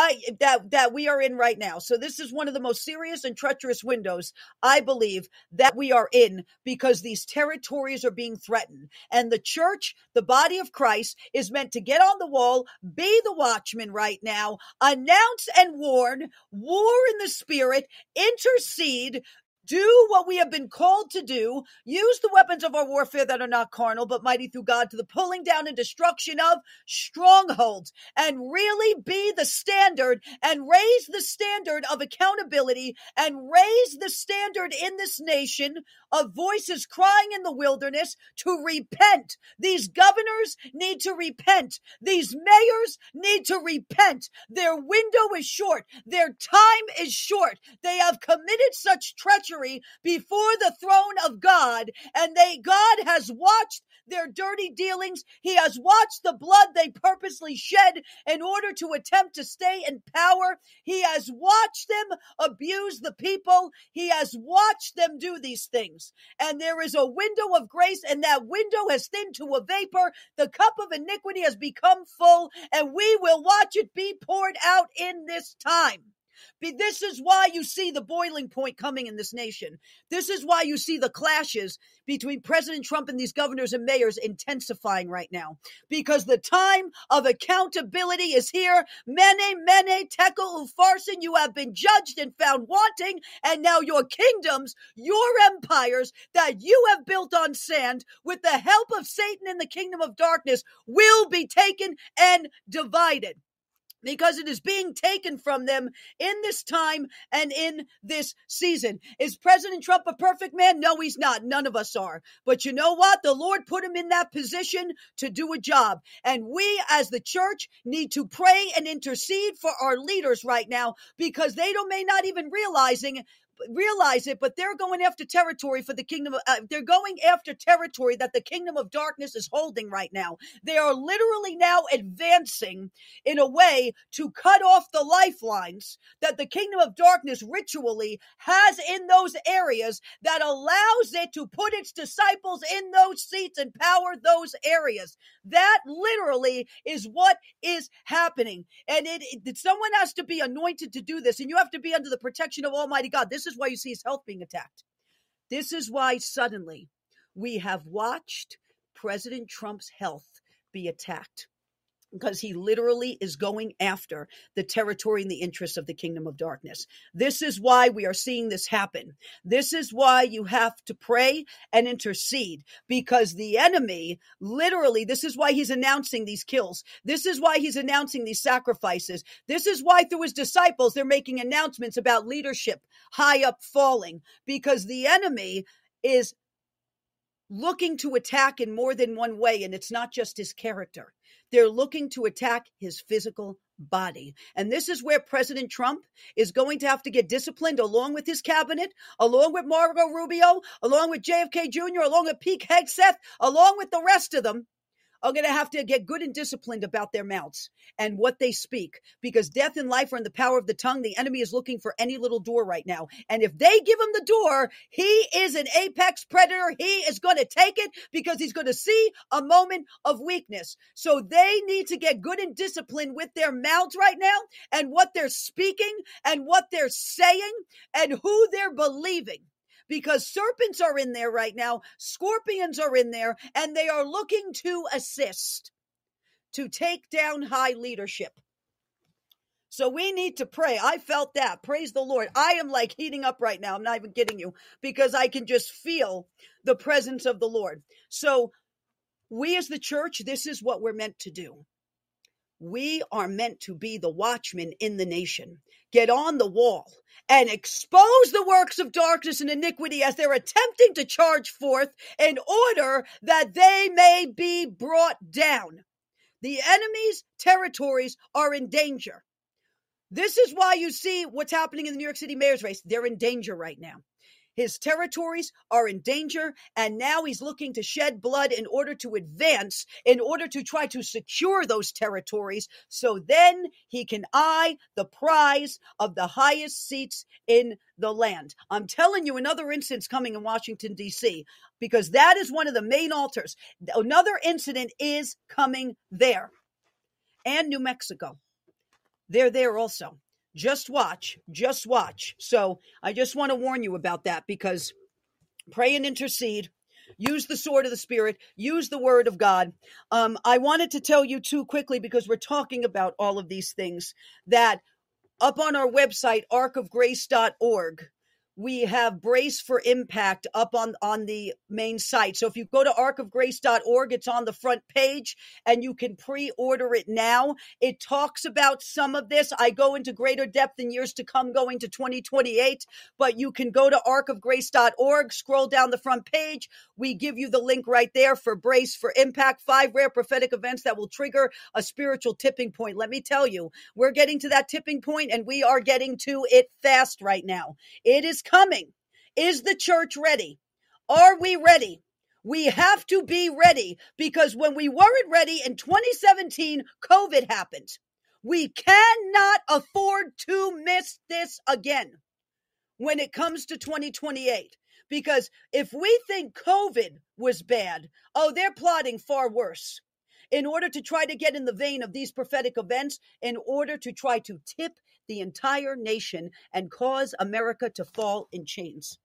that we are in right now. So this is one of the most serious and treacherous windows, I believe, that we are in, because these territories are being threatened. And the church, the body of Christ, is meant to get on the wall, be the watchman right now, announce and warn, war in the spirit, intercede, do what we have been called to do, use the weapons of our warfare that are not carnal, but mighty through God to the pulling down and destruction of strongholds, and really be the standard and raise the standard of accountability and raise the standard in this nation of voices crying in the wilderness to repent. These governors need to repent. These mayors need to repent. Their window is short. Their time is short. They have committed such treachery before the throne of God, and God has watched their dirty dealings. He has watched the blood they purposely shed in order to attempt to stay in power. He has watched them abuse the people. He has watched them do these things. And there is a window of grace, and that window has thinned to a vapor. The cup of iniquity has become full, and we will watch it be poured out in this time. This is why you see the boiling point coming in this nation. This is why you see the clashes between President Trump and these governors and mayors intensifying right now. Because the time of accountability is here. Mene, tekel, upharsin, you have been judged and found wanting, and now your kingdoms, your empires that you have built on sand with the help of Satan in the kingdom of darkness will be taken and divided. Because it is being taken from them in this time and in this season. Is President Trump a perfect man? No, he's not. None of us are. But you know what? The Lord put him in that position to do a job. And we as the church need to pray and intercede for our leaders right now, because they may not even realize it, but they're going after territory for the kingdom. They're going after territory that the kingdom of darkness is holding right now. They are literally now advancing in a way to cut off the lifelines that the kingdom of darkness ritually has in those areas, that allows it to put its disciples in those seats and power those areas. That literally is what is happening. And someone has to be anointed to do this, and you have to be under the protection of Almighty God. This is why you see his health being attacked. This is why suddenly we have watched President Trump's health be attacked, because he literally is going after the territory and the interests of the kingdom of darkness. This is why we are seeing this happen. This is why you have to pray and intercede, because the enemy, literally, this is why he's announcing these kills. This is why he's announcing these sacrifices. This is why through his disciples, they're making announcements about leadership high up falling, because the enemy is looking to attack in more than one way, and it's not just his character. They're looking to attack his physical body. And this is where President Trump is going to have to get disciplined, along with his cabinet, along with Marco Rubio, along with JFK Jr., along with Pete Hegseth, along with the rest of them. Are going to have to get good and disciplined about their mouths and what they speak, because death and life are in the power of the tongue. The enemy is looking for any little door right now. And if they give him the door, he is an apex predator. He is going to take it, because he's going to see a moment of weakness. So they need to get good and disciplined with their mouths right now, and what they're speaking and what they're saying and who they're believing. Because serpents are in there right now, scorpions are in there, and they are looking to assist, to take down high leadership. So we need to pray. I felt that. Praise the Lord. I am like heating up right now. I'm not even kidding you, because I can just feel the presence of the Lord. So we as the church, this is what we're meant to do. We are meant to be the watchmen in the nation. Get on the wall and expose the works of darkness and iniquity as they're attempting to charge forth, in order that they may be brought down. The enemy's territories are in danger. This is why you see what's happening in the New York City mayor's race. They're in danger right now. His territories are in danger, and now he's looking to shed blood in order to advance, in order to try to secure those territories, so then he can eye the prize of the highest seats in the land. I'm telling you, another incident's coming in Washington, D.C., because that is one of the main altars. Another incident is coming there. And New Mexico. They're there also. Just watch. Just watch. So I just want to warn you about that, because pray and intercede. Use the sword of the Spirit. Use the word of God. I wanted to tell you too quickly, because we're talking about all of these things, that up on our website, arcofgrace.org, we have Brace for Impact up on the main site. So if you go to arcofgrace.org, it's on the front page, and you can pre-order it now. It talks about some of this. I go into greater depth in years to come, going to 2028, but you can go to arcofgrace.org, scroll down the front page. We give you the link right there for Brace for Impact, 5 rare prophetic events that will trigger a spiritual tipping point. Let me tell you, we're getting to that tipping point, and we are getting to it fast right now. It is coming. Is the church ready? Are we ready? We have to be ready, because when we weren't ready in 2017, COVID happened. We cannot afford to miss this again when it comes to 2028. Because if we think COVID was bad, they're plotting far worse in order to try to get in the vein of these prophetic events, in order to try to tip the entire nation and cause America to fall in chains.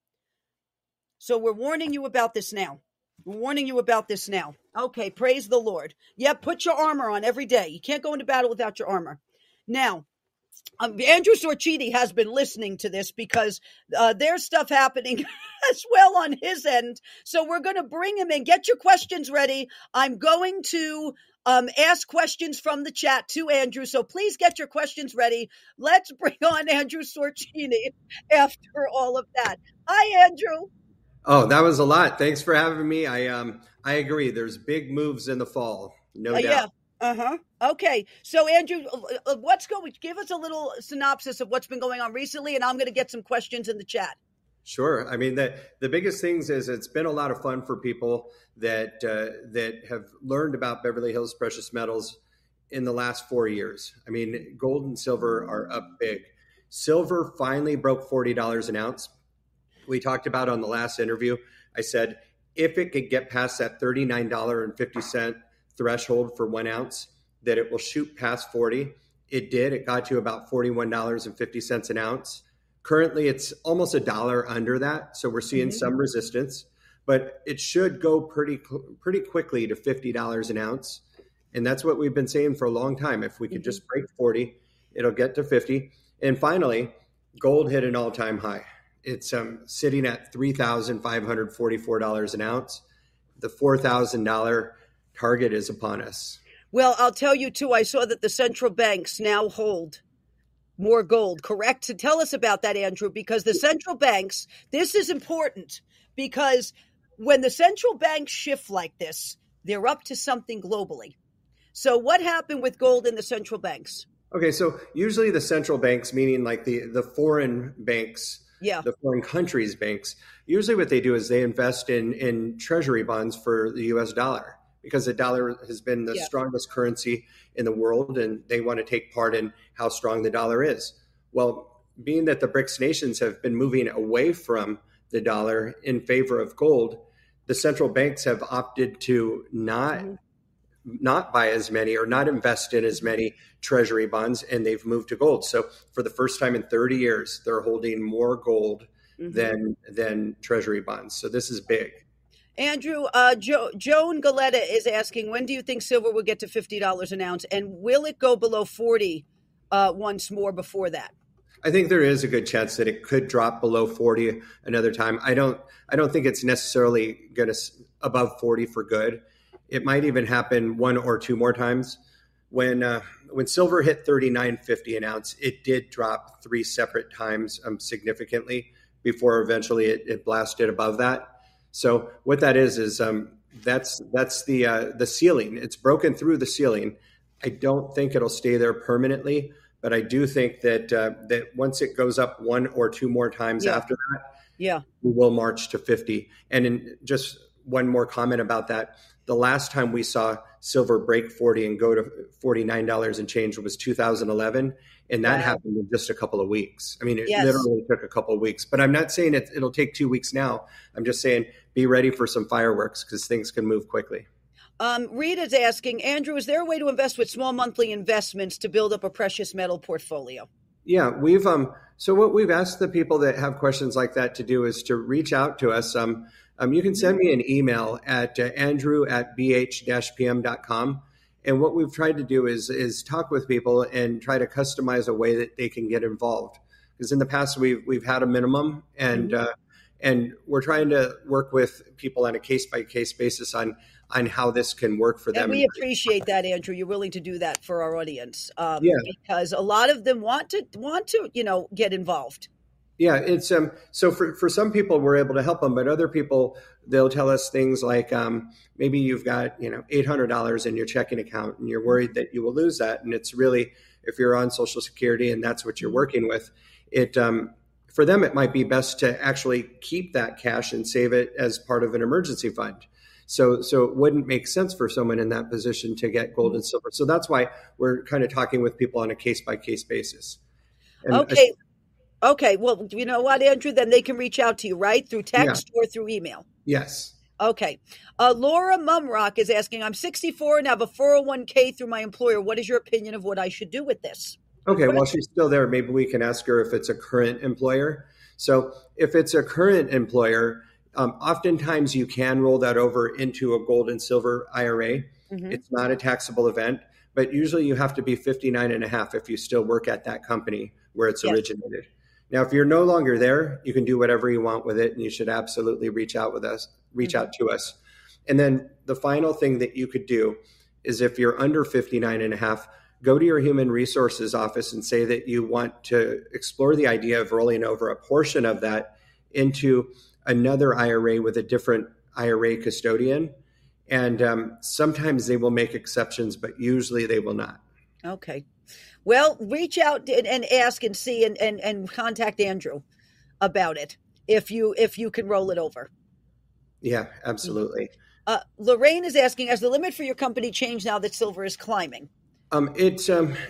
So we're warning you about this now. We're warning you about this now. Okay, praise the Lord. Yep, put your armor on every day. You can't go into battle without your armor. Now, Andrew Sorchini has been listening to this, because there's stuff happening as well on his end. So we're going to bring him in. Get your questions ready. I'm going to ask questions from the chat to Andrew. So please get your questions ready. Let's bring on Andrew Sorchini after all of that. Hi, Andrew. Oh, that was a lot. Thanks for having me. I agree. There's big moves in the fall. No doubt. Yeah. Okay. So Andrew, give us a little synopsis of what's been going on recently, and I'm going to get some questions in the chat. Sure. I mean, the biggest things is it's been a lot of fun for people that have learned about Beverly Hills Precious Metals in the last 4 years. I mean, gold and silver are up big. Silver finally broke $40 an ounce. We talked about on the last interview. I said, if it could get past that $39.50 threshold for 1 ounce, that it will shoot past 40. It did. It got to about $41.50 an ounce. Currently, it's almost $1 under that. So we're seeing some resistance, but it should go pretty quickly to $50 an ounce. And that's what we've been saying for a long time. If we could just break 40, it'll get to 50. And finally, gold hit an all-time high. It's sitting at $3,544 an ounce. The $4,000 target is upon us. Well, I'll tell you, too, I saw that the central banks now hold more gold, correct? So tell us about that, Andrew, because the central banks, this is important, because when the central banks shift like this, they're up to something globally. So what happened with gold in the central banks? Okay, so usually the central banks, meaning like the foreign banks, the foreign countries' banks, usually what they do is they invest in treasury bonds for the U.S. dollar, because the dollar has been the strongest currency in the world, and they want to take part in how strong the dollar is. Well, being that the BRICS nations have been moving away from the dollar in favor of gold, the central banks have opted to not buy as many or not invest in as many treasury bonds, and they've moved to gold. So for the first time in 30 years, they're holding more gold than treasury bonds. So this is big. Andrew, Joan Galetta is asking, when do you think silver will get to $50 an ounce? And will it go below 40 once more before that? I think there is a good chance that it could drop below 40 another time. I don't think it's necessarily going to above 40 for good. It might even happen one or two more times. When silver hit $39.50 an ounce, it did drop 3 separate times significantly before eventually it blasted above that. So what that is that's the ceiling. It's broken through the ceiling. I don't think it'll stay there permanently, but I do think that that once it goes up one or two more times after Yeah. We will march to 50. And in just one more comment about that, the last time we saw silver break 40 and go to $49 and change was 2011. And that happened in just a couple of weeks. I mean, it literally took a couple of weeks, but I'm not saying it'll take 2 weeks now. I'm just saying, be ready for some fireworks because things can move quickly. Rita's asking, Andrew, is there a way to invest with small monthly investments to build up a precious metal portfolio? Yeah, we've so what we've asked the people that have questions like that to do is to reach out to us. You can send me an email at andrew@bh-pm.com. And what we've tried to do is talk with people and try to customize a way that they can get involved. Because in the past we've had a minimum, and we're trying to work with people on a case by case basis on how this can work for them. And we appreciate that, Andrew. You're willing to do that for our audience, because a lot of them want to get involved. Yeah, it's so for some people we're able to help them, but other people they'll tell us things like maybe you've got $800 in your checking account and you're worried that you will lose that, and it's really, if you're on Social Security and that's what you're working with, it for them it might be best to actually keep that cash and save it as part of an emergency fund. So it wouldn't make sense for someone in that position to get gold and silver. So that's why we're kind of talking with people on a case by case basis. And Okay. Well, you know what, Andrew? Then they can reach out to you, right? Through text or through email. Yes. Okay. Laura Mumrock is asking, I'm 64 and have a 401k through my employer. What is your opinion of what I should do with this? Okay. While she's still there, maybe we can ask her if it's a current employer. So if it's a current employer, oftentimes you can roll that over into a gold and silver IRA. Mm-hmm. It's not a taxable event, but usually you have to be 59 and a half if you still work at that company where it's originated. Now, if you're no longer there, you can do whatever you want with it, and you should absolutely reach out to us. And then the final thing that you could do is if you're under 59 and a half, go to your human resources office and say that you want to explore the idea of rolling over a portion of that into another IRA with a different IRA custodian. And sometimes they will make exceptions, but usually they will not. Okay. Well, reach out and ask and see and contact Andrew about it if you can roll it over. Yeah, absolutely. Lorraine is asking, has the limit for your company changed now that silver is climbing? It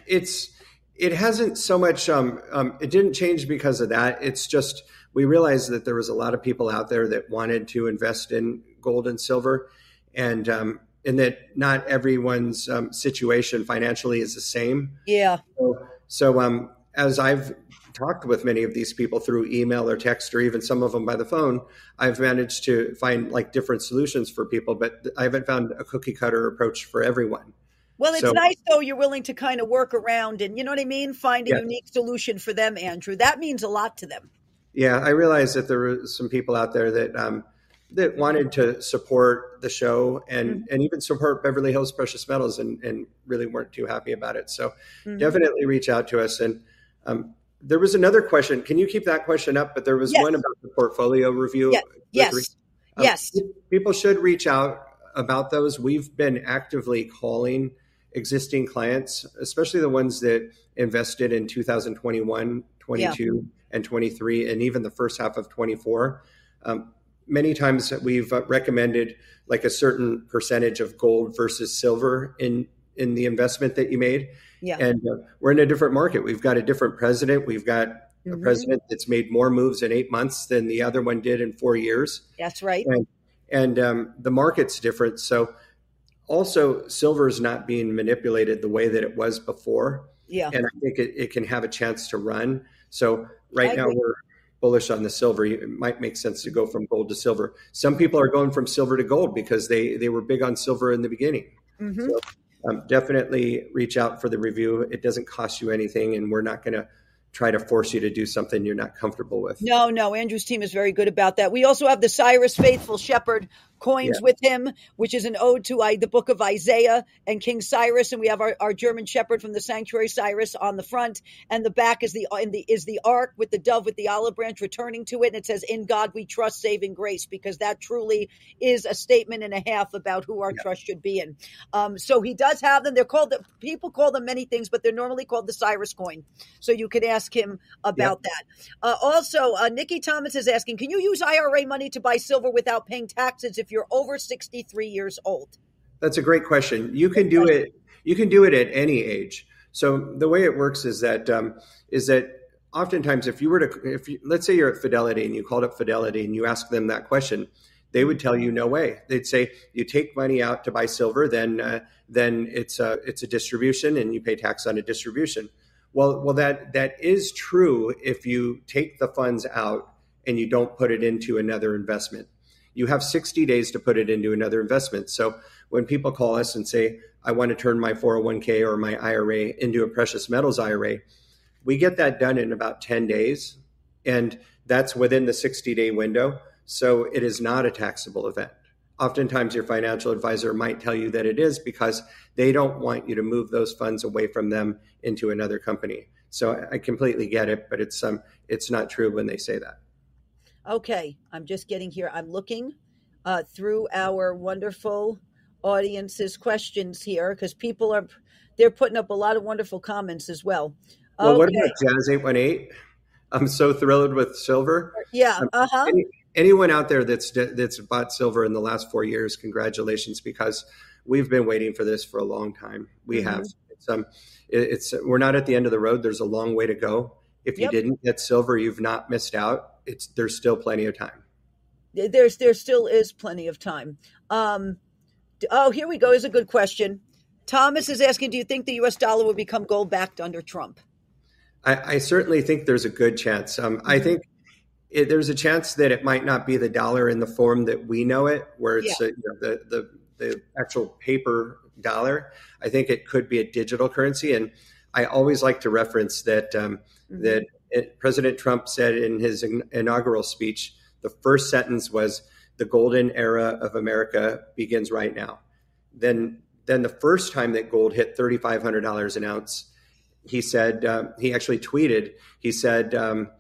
hasn't so much. It didn't change because of that. It's just we realized that there was a lot of people out there that wanted to invest in gold and silver, and that not everyone's situation financially is the same. Yeah. So as I've talked with many of these people through email or text or even some of them by the phone, I've managed to find like different solutions for people, but I haven't found a cookie cutter approach for everyone. Well, it's nice, though, you're willing to kind of work around and, you know what I mean? Find a unique solution for them, Andrew. That means a lot to them. Yeah, I realized that there were some people out there that that wanted to support the show and even support Beverly Hills Precious Metals and really weren't too happy about it. So definitely reach out to us. And there was another question. Can you keep that question up? But there was one about the portfolio review. Yes. People should reach out about those. We've been actively calling existing clients, especially the ones that invested in 2021, 22, and 23, and even the first half of 24. Many times we've recommended like a certain percentage of gold versus silver in the investment that you made. Yeah. And we're in a different market. We've got a different president. We've got a president that's made more moves in 8 months than the other one did in 4 years. That's right. And the market's different. So also silver is not being manipulated the way that it was before. Yeah. And I think it can have a chance to run. So right now we're bullish on the silver. It might make sense to go from gold to silver. Some people are going from silver to gold because they were big on silver in the beginning. Mm-hmm. So definitely reach out for the review. It doesn't cost you anything, and we're not going to try to force you to do something you're not comfortable with. No. Andrew's team is very good about that. We also have the Cyrus Faithful Shepherd coins Yeah. with him, which is an ode to the book of Isaiah and King Cyrus. And we have our German Shepherd from the Sanctuary, Cyrus, on the front, and the back is the ark with the dove with the olive branch returning to it. And it says, "In God we trust, saving grace," because that truly is a statement and a half about who our trust should be in. So he does have them. People call them many things, but they're normally called the Cyrus coin. So you could ask him about that. Also, Nikki Thomas is asking, can you use IRA money to buy silver without paying taxes if you're over 63 years old? That's a great question. You can do it. You can do it at any age. So the way it works is that oftentimes let's say you're at Fidelity and you called up Fidelity and you ask them that question, they would tell you no way. They'd say you take money out to buy silver, then it's a distribution and you pay tax on a distribution. Well, that is true if you take the funds out and you don't put it into another investment. You have 60 days to put it into another investment. So when people call us and say, I want to turn my 401k or my IRA into a precious metals IRA, we get that done in about 10 days. And that's within the 60-day window. So it is not a taxable event. Oftentimes your financial advisor might tell you that it is because they don't want you to move those funds away from them into another company. So I completely get it, but it's not true when they say that. Okay, I'm just getting here. I'm looking through our wonderful audience's questions here because they're putting up a lot of wonderful comments as well. Well, what about Jazz 818? I'm so thrilled with silver. Yeah. Anyone out there that's bought silver in the last 4 years, congratulations, because we've been waiting for this for a long time. We have. We're not at the end of the road. There's a long way to go. If you didn't get silver, you've not missed out. There's still plenty of time. There still is plenty of time. Here we go. Here's a good question. Thomas is asking, do you think the U.S. dollar will become gold backed under Trump? I certainly think there's a good chance. I think there's a chance that it might not be the dollar in the form that we know it, where it's the actual paper dollar. I think it could be a digital currency. And I always like to reference that President Trump said in his inaugural speech, the first sentence was, "The golden era of America begins right now." Then the first time that gold hit $3,500 an ounce, he said, he actually tweeted, he said,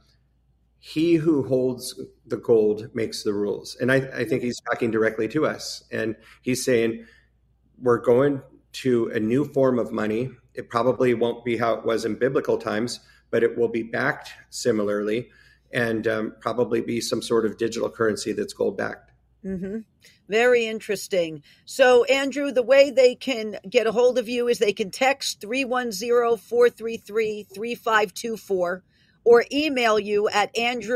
"He who holds the gold makes the rules." And I think he's talking directly to us. And he's saying, we're going to a new form of money. It probably won't be how it was in biblical times, but it will be backed similarly and probably be some sort of digital currency that's gold backed. Mm-hmm. Very interesting. So, Andrew, the way they can get a hold of you is they can text 310-433-3524 or email you at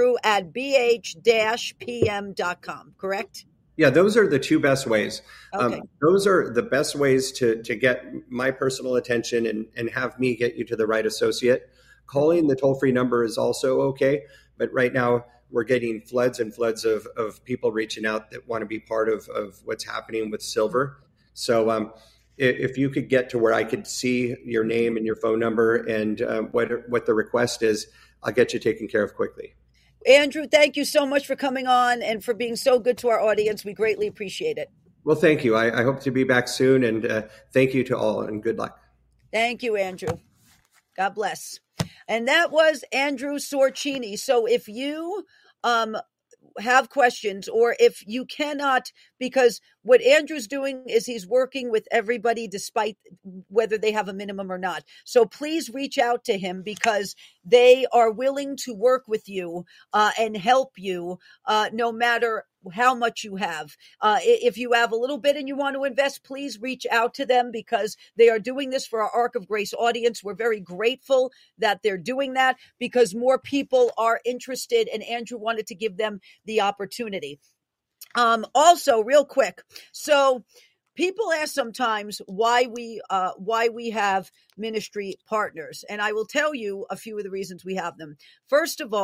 andrew@bh-pm.com, correct? Yeah, those are the two best ways. Okay. Those are the best ways to get my personal attention and have me get you to the right associate. Calling the toll-free number is also okay, but right now we're getting floods and floods of people reaching out that want to be part of what's happening with silver. So if you could get to where I could see your name and your phone number and what the request is, I'll get you taken care of quickly. Andrew, thank you so much for coming on and for being so good to our audience. We greatly appreciate it. Well, thank you. I hope to be back soon, and thank you to all, and good luck. Thank you, Andrew. God bless. And that was Andrew Sorcini. So if you have questions, or if you cannot, because what Andrew's doing is he's working with everybody despite whether they have a minimum or not. So please reach out to him because they are willing to work with you and help you no matter how much you have. If you have a little bit and you want to invest, please reach out to them because they are doing this for our Ark of Grace audience. We're very grateful that they're doing that because more people are interested, and Andrew wanted to give them the opportunity. Also, real quick, so people ask sometimes why we have ministry partners, and I will tell you a few of the reasons we have them. First of all,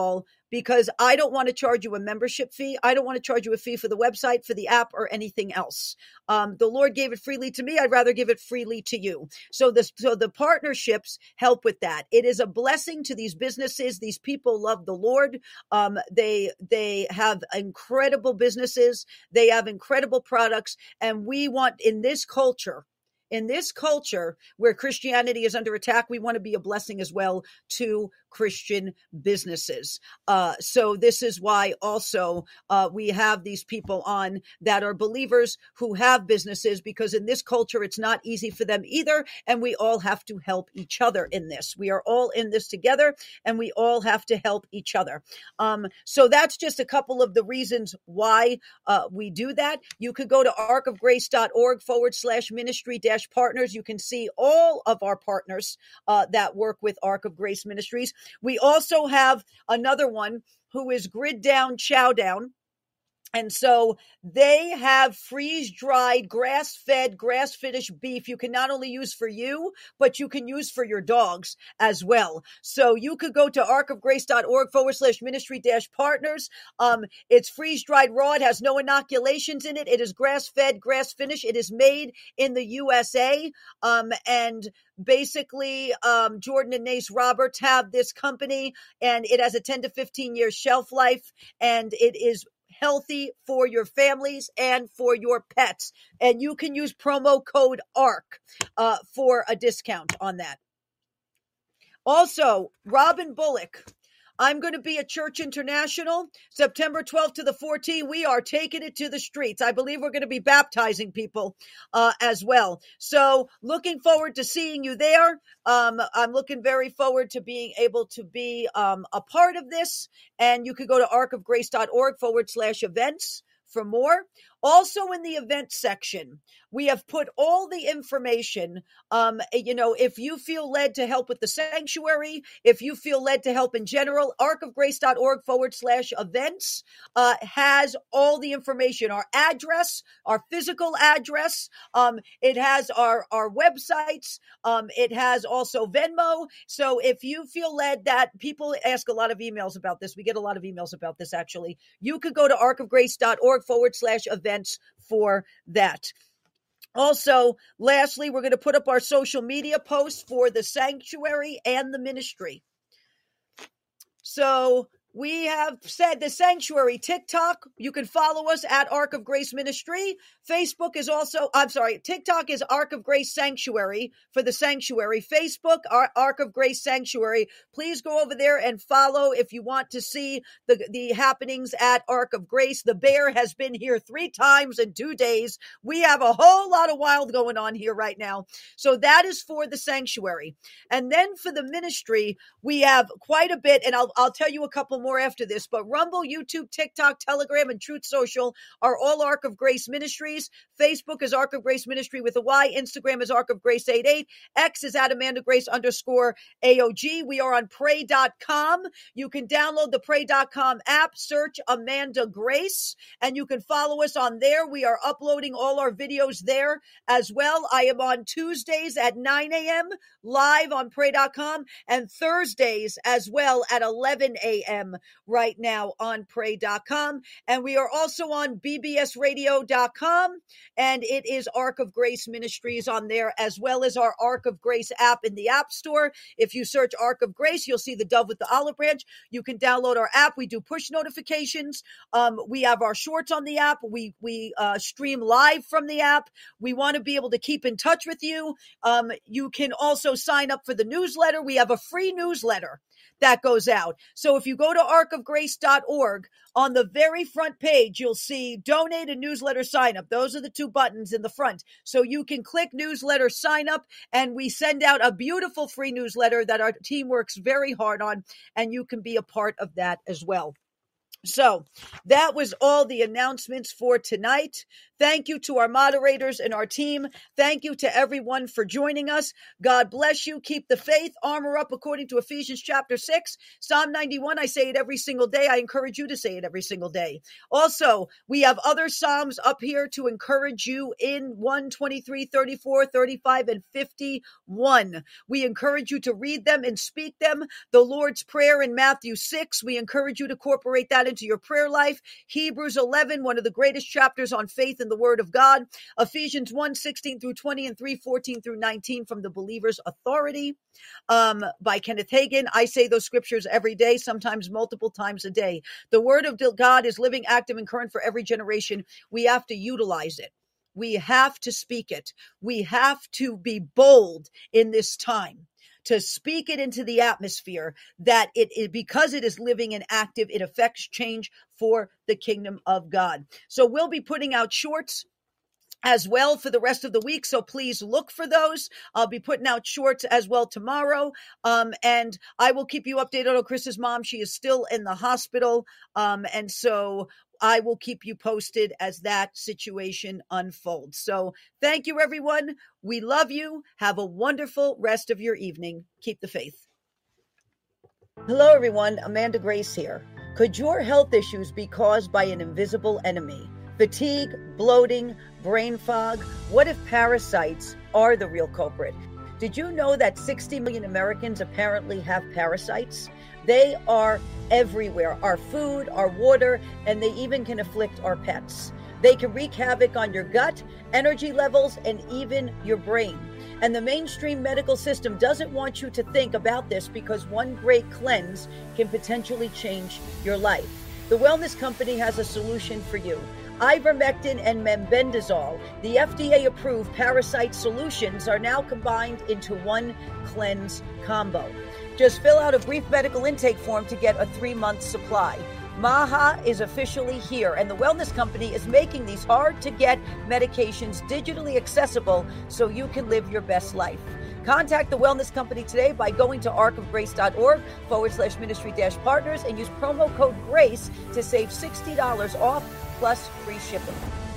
because I don't want to charge you a membership fee. I don't want to charge you a fee for the website, for the app, or anything else. The Lord gave it freely to me. I'd rather give it freely to you. So the partnerships help with that. It is a blessing to these businesses. These people love the Lord. They have incredible businesses. They have incredible products. And we want, in this culture where Christianity is under attack, we want to be a blessing as well to Christian businesses. So this is why also we have these people on that are believers who have businesses, because in this culture, it's not easy for them either. And we all have to help each other in this. We are all in this together, and we all have to help each other. So that's just a couple of the reasons why we do that. You could go to arcofgrace.org/ministry-partners. You can see all of our partners that work with Ark of Grace Ministries. We also have another one who is Grid Down Chow Down. And so they have freeze-dried, grass-fed, grass-finished beef you can not only use for you, but you can use for your dogs as well. So you could go to arcofgrace.org/ministry-partners. It's freeze-dried raw. It has no inoculations in it. It is grass-fed, grass-finished. It is made in the USA. And basically, Jordan and Nace Roberts have this company, and it has a 10 to 15 year shelf life, and it is healthy for your families and for your pets. And you can use promo code ARK for a discount on that. Also, Robin Bullock. I'm going to be at Church International, September 12th to the 14th. We are taking it to the streets. I believe we're going to be baptizing people as well. So looking forward to seeing you there. I'm looking very forward to being able to be a part of this. And you can go to arcofgrace.org/events for more. Also in the event section, we have put all the information. If you feel led to help with the sanctuary, if you feel led to help in general, arcofgrace.org/events has all the information, our address, our physical address. It has our websites. It has also Venmo. So if you feel led, that people ask a lot of emails about this. We get a lot of emails about this, actually. You could go to arcofgrace.org/events for that. Also, lastly, we're going to put up our social media posts for the sanctuary and the ministry. So we have said the sanctuary, TikTok, you can follow us at Ark of Grace Ministry. TikTok is Ark of Grace Sanctuary for the sanctuary. Facebook, Ark of Grace Sanctuary. Please go over there and follow if you want to see the happenings at Ark of Grace. The bear has been here 3 times in 2 days. We have a whole lot of wild going on here right now. So that is for the sanctuary. And then for the ministry, we have quite a bit, and I'll tell you a couple more after this, but Rumble, YouTube, TikTok, Telegram, and Truth Social are all Ark of Grace Ministries. Facebook is Ark of Grace Ministry with a Y. Instagram is Ark of Grace 88. X is at Amanda Grace _AOG. We are on pray.com. You can download the pray.com app, search Amanda Grace, and you can follow us on there. We are uploading all our videos there as well. I am on Tuesdays at 9 a.m. live on pray.com, and Thursdays as well at 11 a.m. right now on pray.com. And we are also on bbsradio.com, and it is Ark of Grace Ministries on there, as well as our Ark of Grace app in the App Store. If you search Ark of Grace, you'll see the dove with the olive branch. You can download our app. We do push notifications. We have our shorts on the app. We stream live from the app. We want to be able to keep in touch with you. You can also sign up for the newsletter. We have a free newsletter that goes out. So if you go to arcofgrace.org, on the very front page, you'll see donate and newsletter sign up. Those are the 2 buttons in the front. So you can click newsletter sign up, and we send out a beautiful free newsletter that our team works very hard on, and you can be a part of that as well. So that was all the announcements for tonight. Thank you to our moderators and our team. Thank you to everyone for joining us. God bless you. Keep the faith. Armor up according to Ephesians chapter 6. Psalm 91, I say it every single day. I encourage you to say it every single day. Also, we have other Psalms up here to encourage you in 123, 34, 35, and 51. We encourage you to read them and speak them. The Lord's Prayer in Matthew 6, we encourage you to incorporate that into your prayer life. Hebrews 11, one of the greatest chapters on faith in the Word of God. Ephesians 1, 16 through 20 and 3, 14 through 19 from the Believer's Authority by Kenneth Hagin. I say those scriptures every day, sometimes multiple times a day. The Word of God is living, active, and current for every generation. We have to utilize it. We have to speak it. We have to be bold in this time to speak it into the atmosphere that it because it is living and active, it affects change for the kingdom of God. So we'll be putting out shorts as well for the rest of the week. So please look for those. I'll be putting out shorts as well tomorrow. And I will keep you updated on Chris's mom. She is still in the hospital. And so I will keep you posted as that situation unfolds. So thank you, everyone. We love you. Have a wonderful rest of your evening. Keep the faith. Hello, everyone. Amanda Grace here. Could your health issues be caused by an invisible enemy? Fatigue, bloating, brain fog? What if parasites are the real culprit? Did you know that 60 million Americans apparently have parasites? They are everywhere. Our food, our water, and they even can afflict our pets. They can wreak havoc on your gut, energy levels, and even your brain. And the mainstream medical system doesn't want you to think about this because one great cleanse can potentially change your life. The Wellness Company has a solution for you. Ivermectin and mebendazole, the FDA-approved parasite solutions, are now combined into one cleanse combo. Just fill out a brief medical intake form to get a 3-month supply. MAHA is officially here, and the Wellness Company is making these hard-to-get medications digitally accessible so you can live your best life. Contact the Wellness Company today by going to arkofgrace.org/ministry-partners and use promo code GRACE to save $60 off plus free shipping.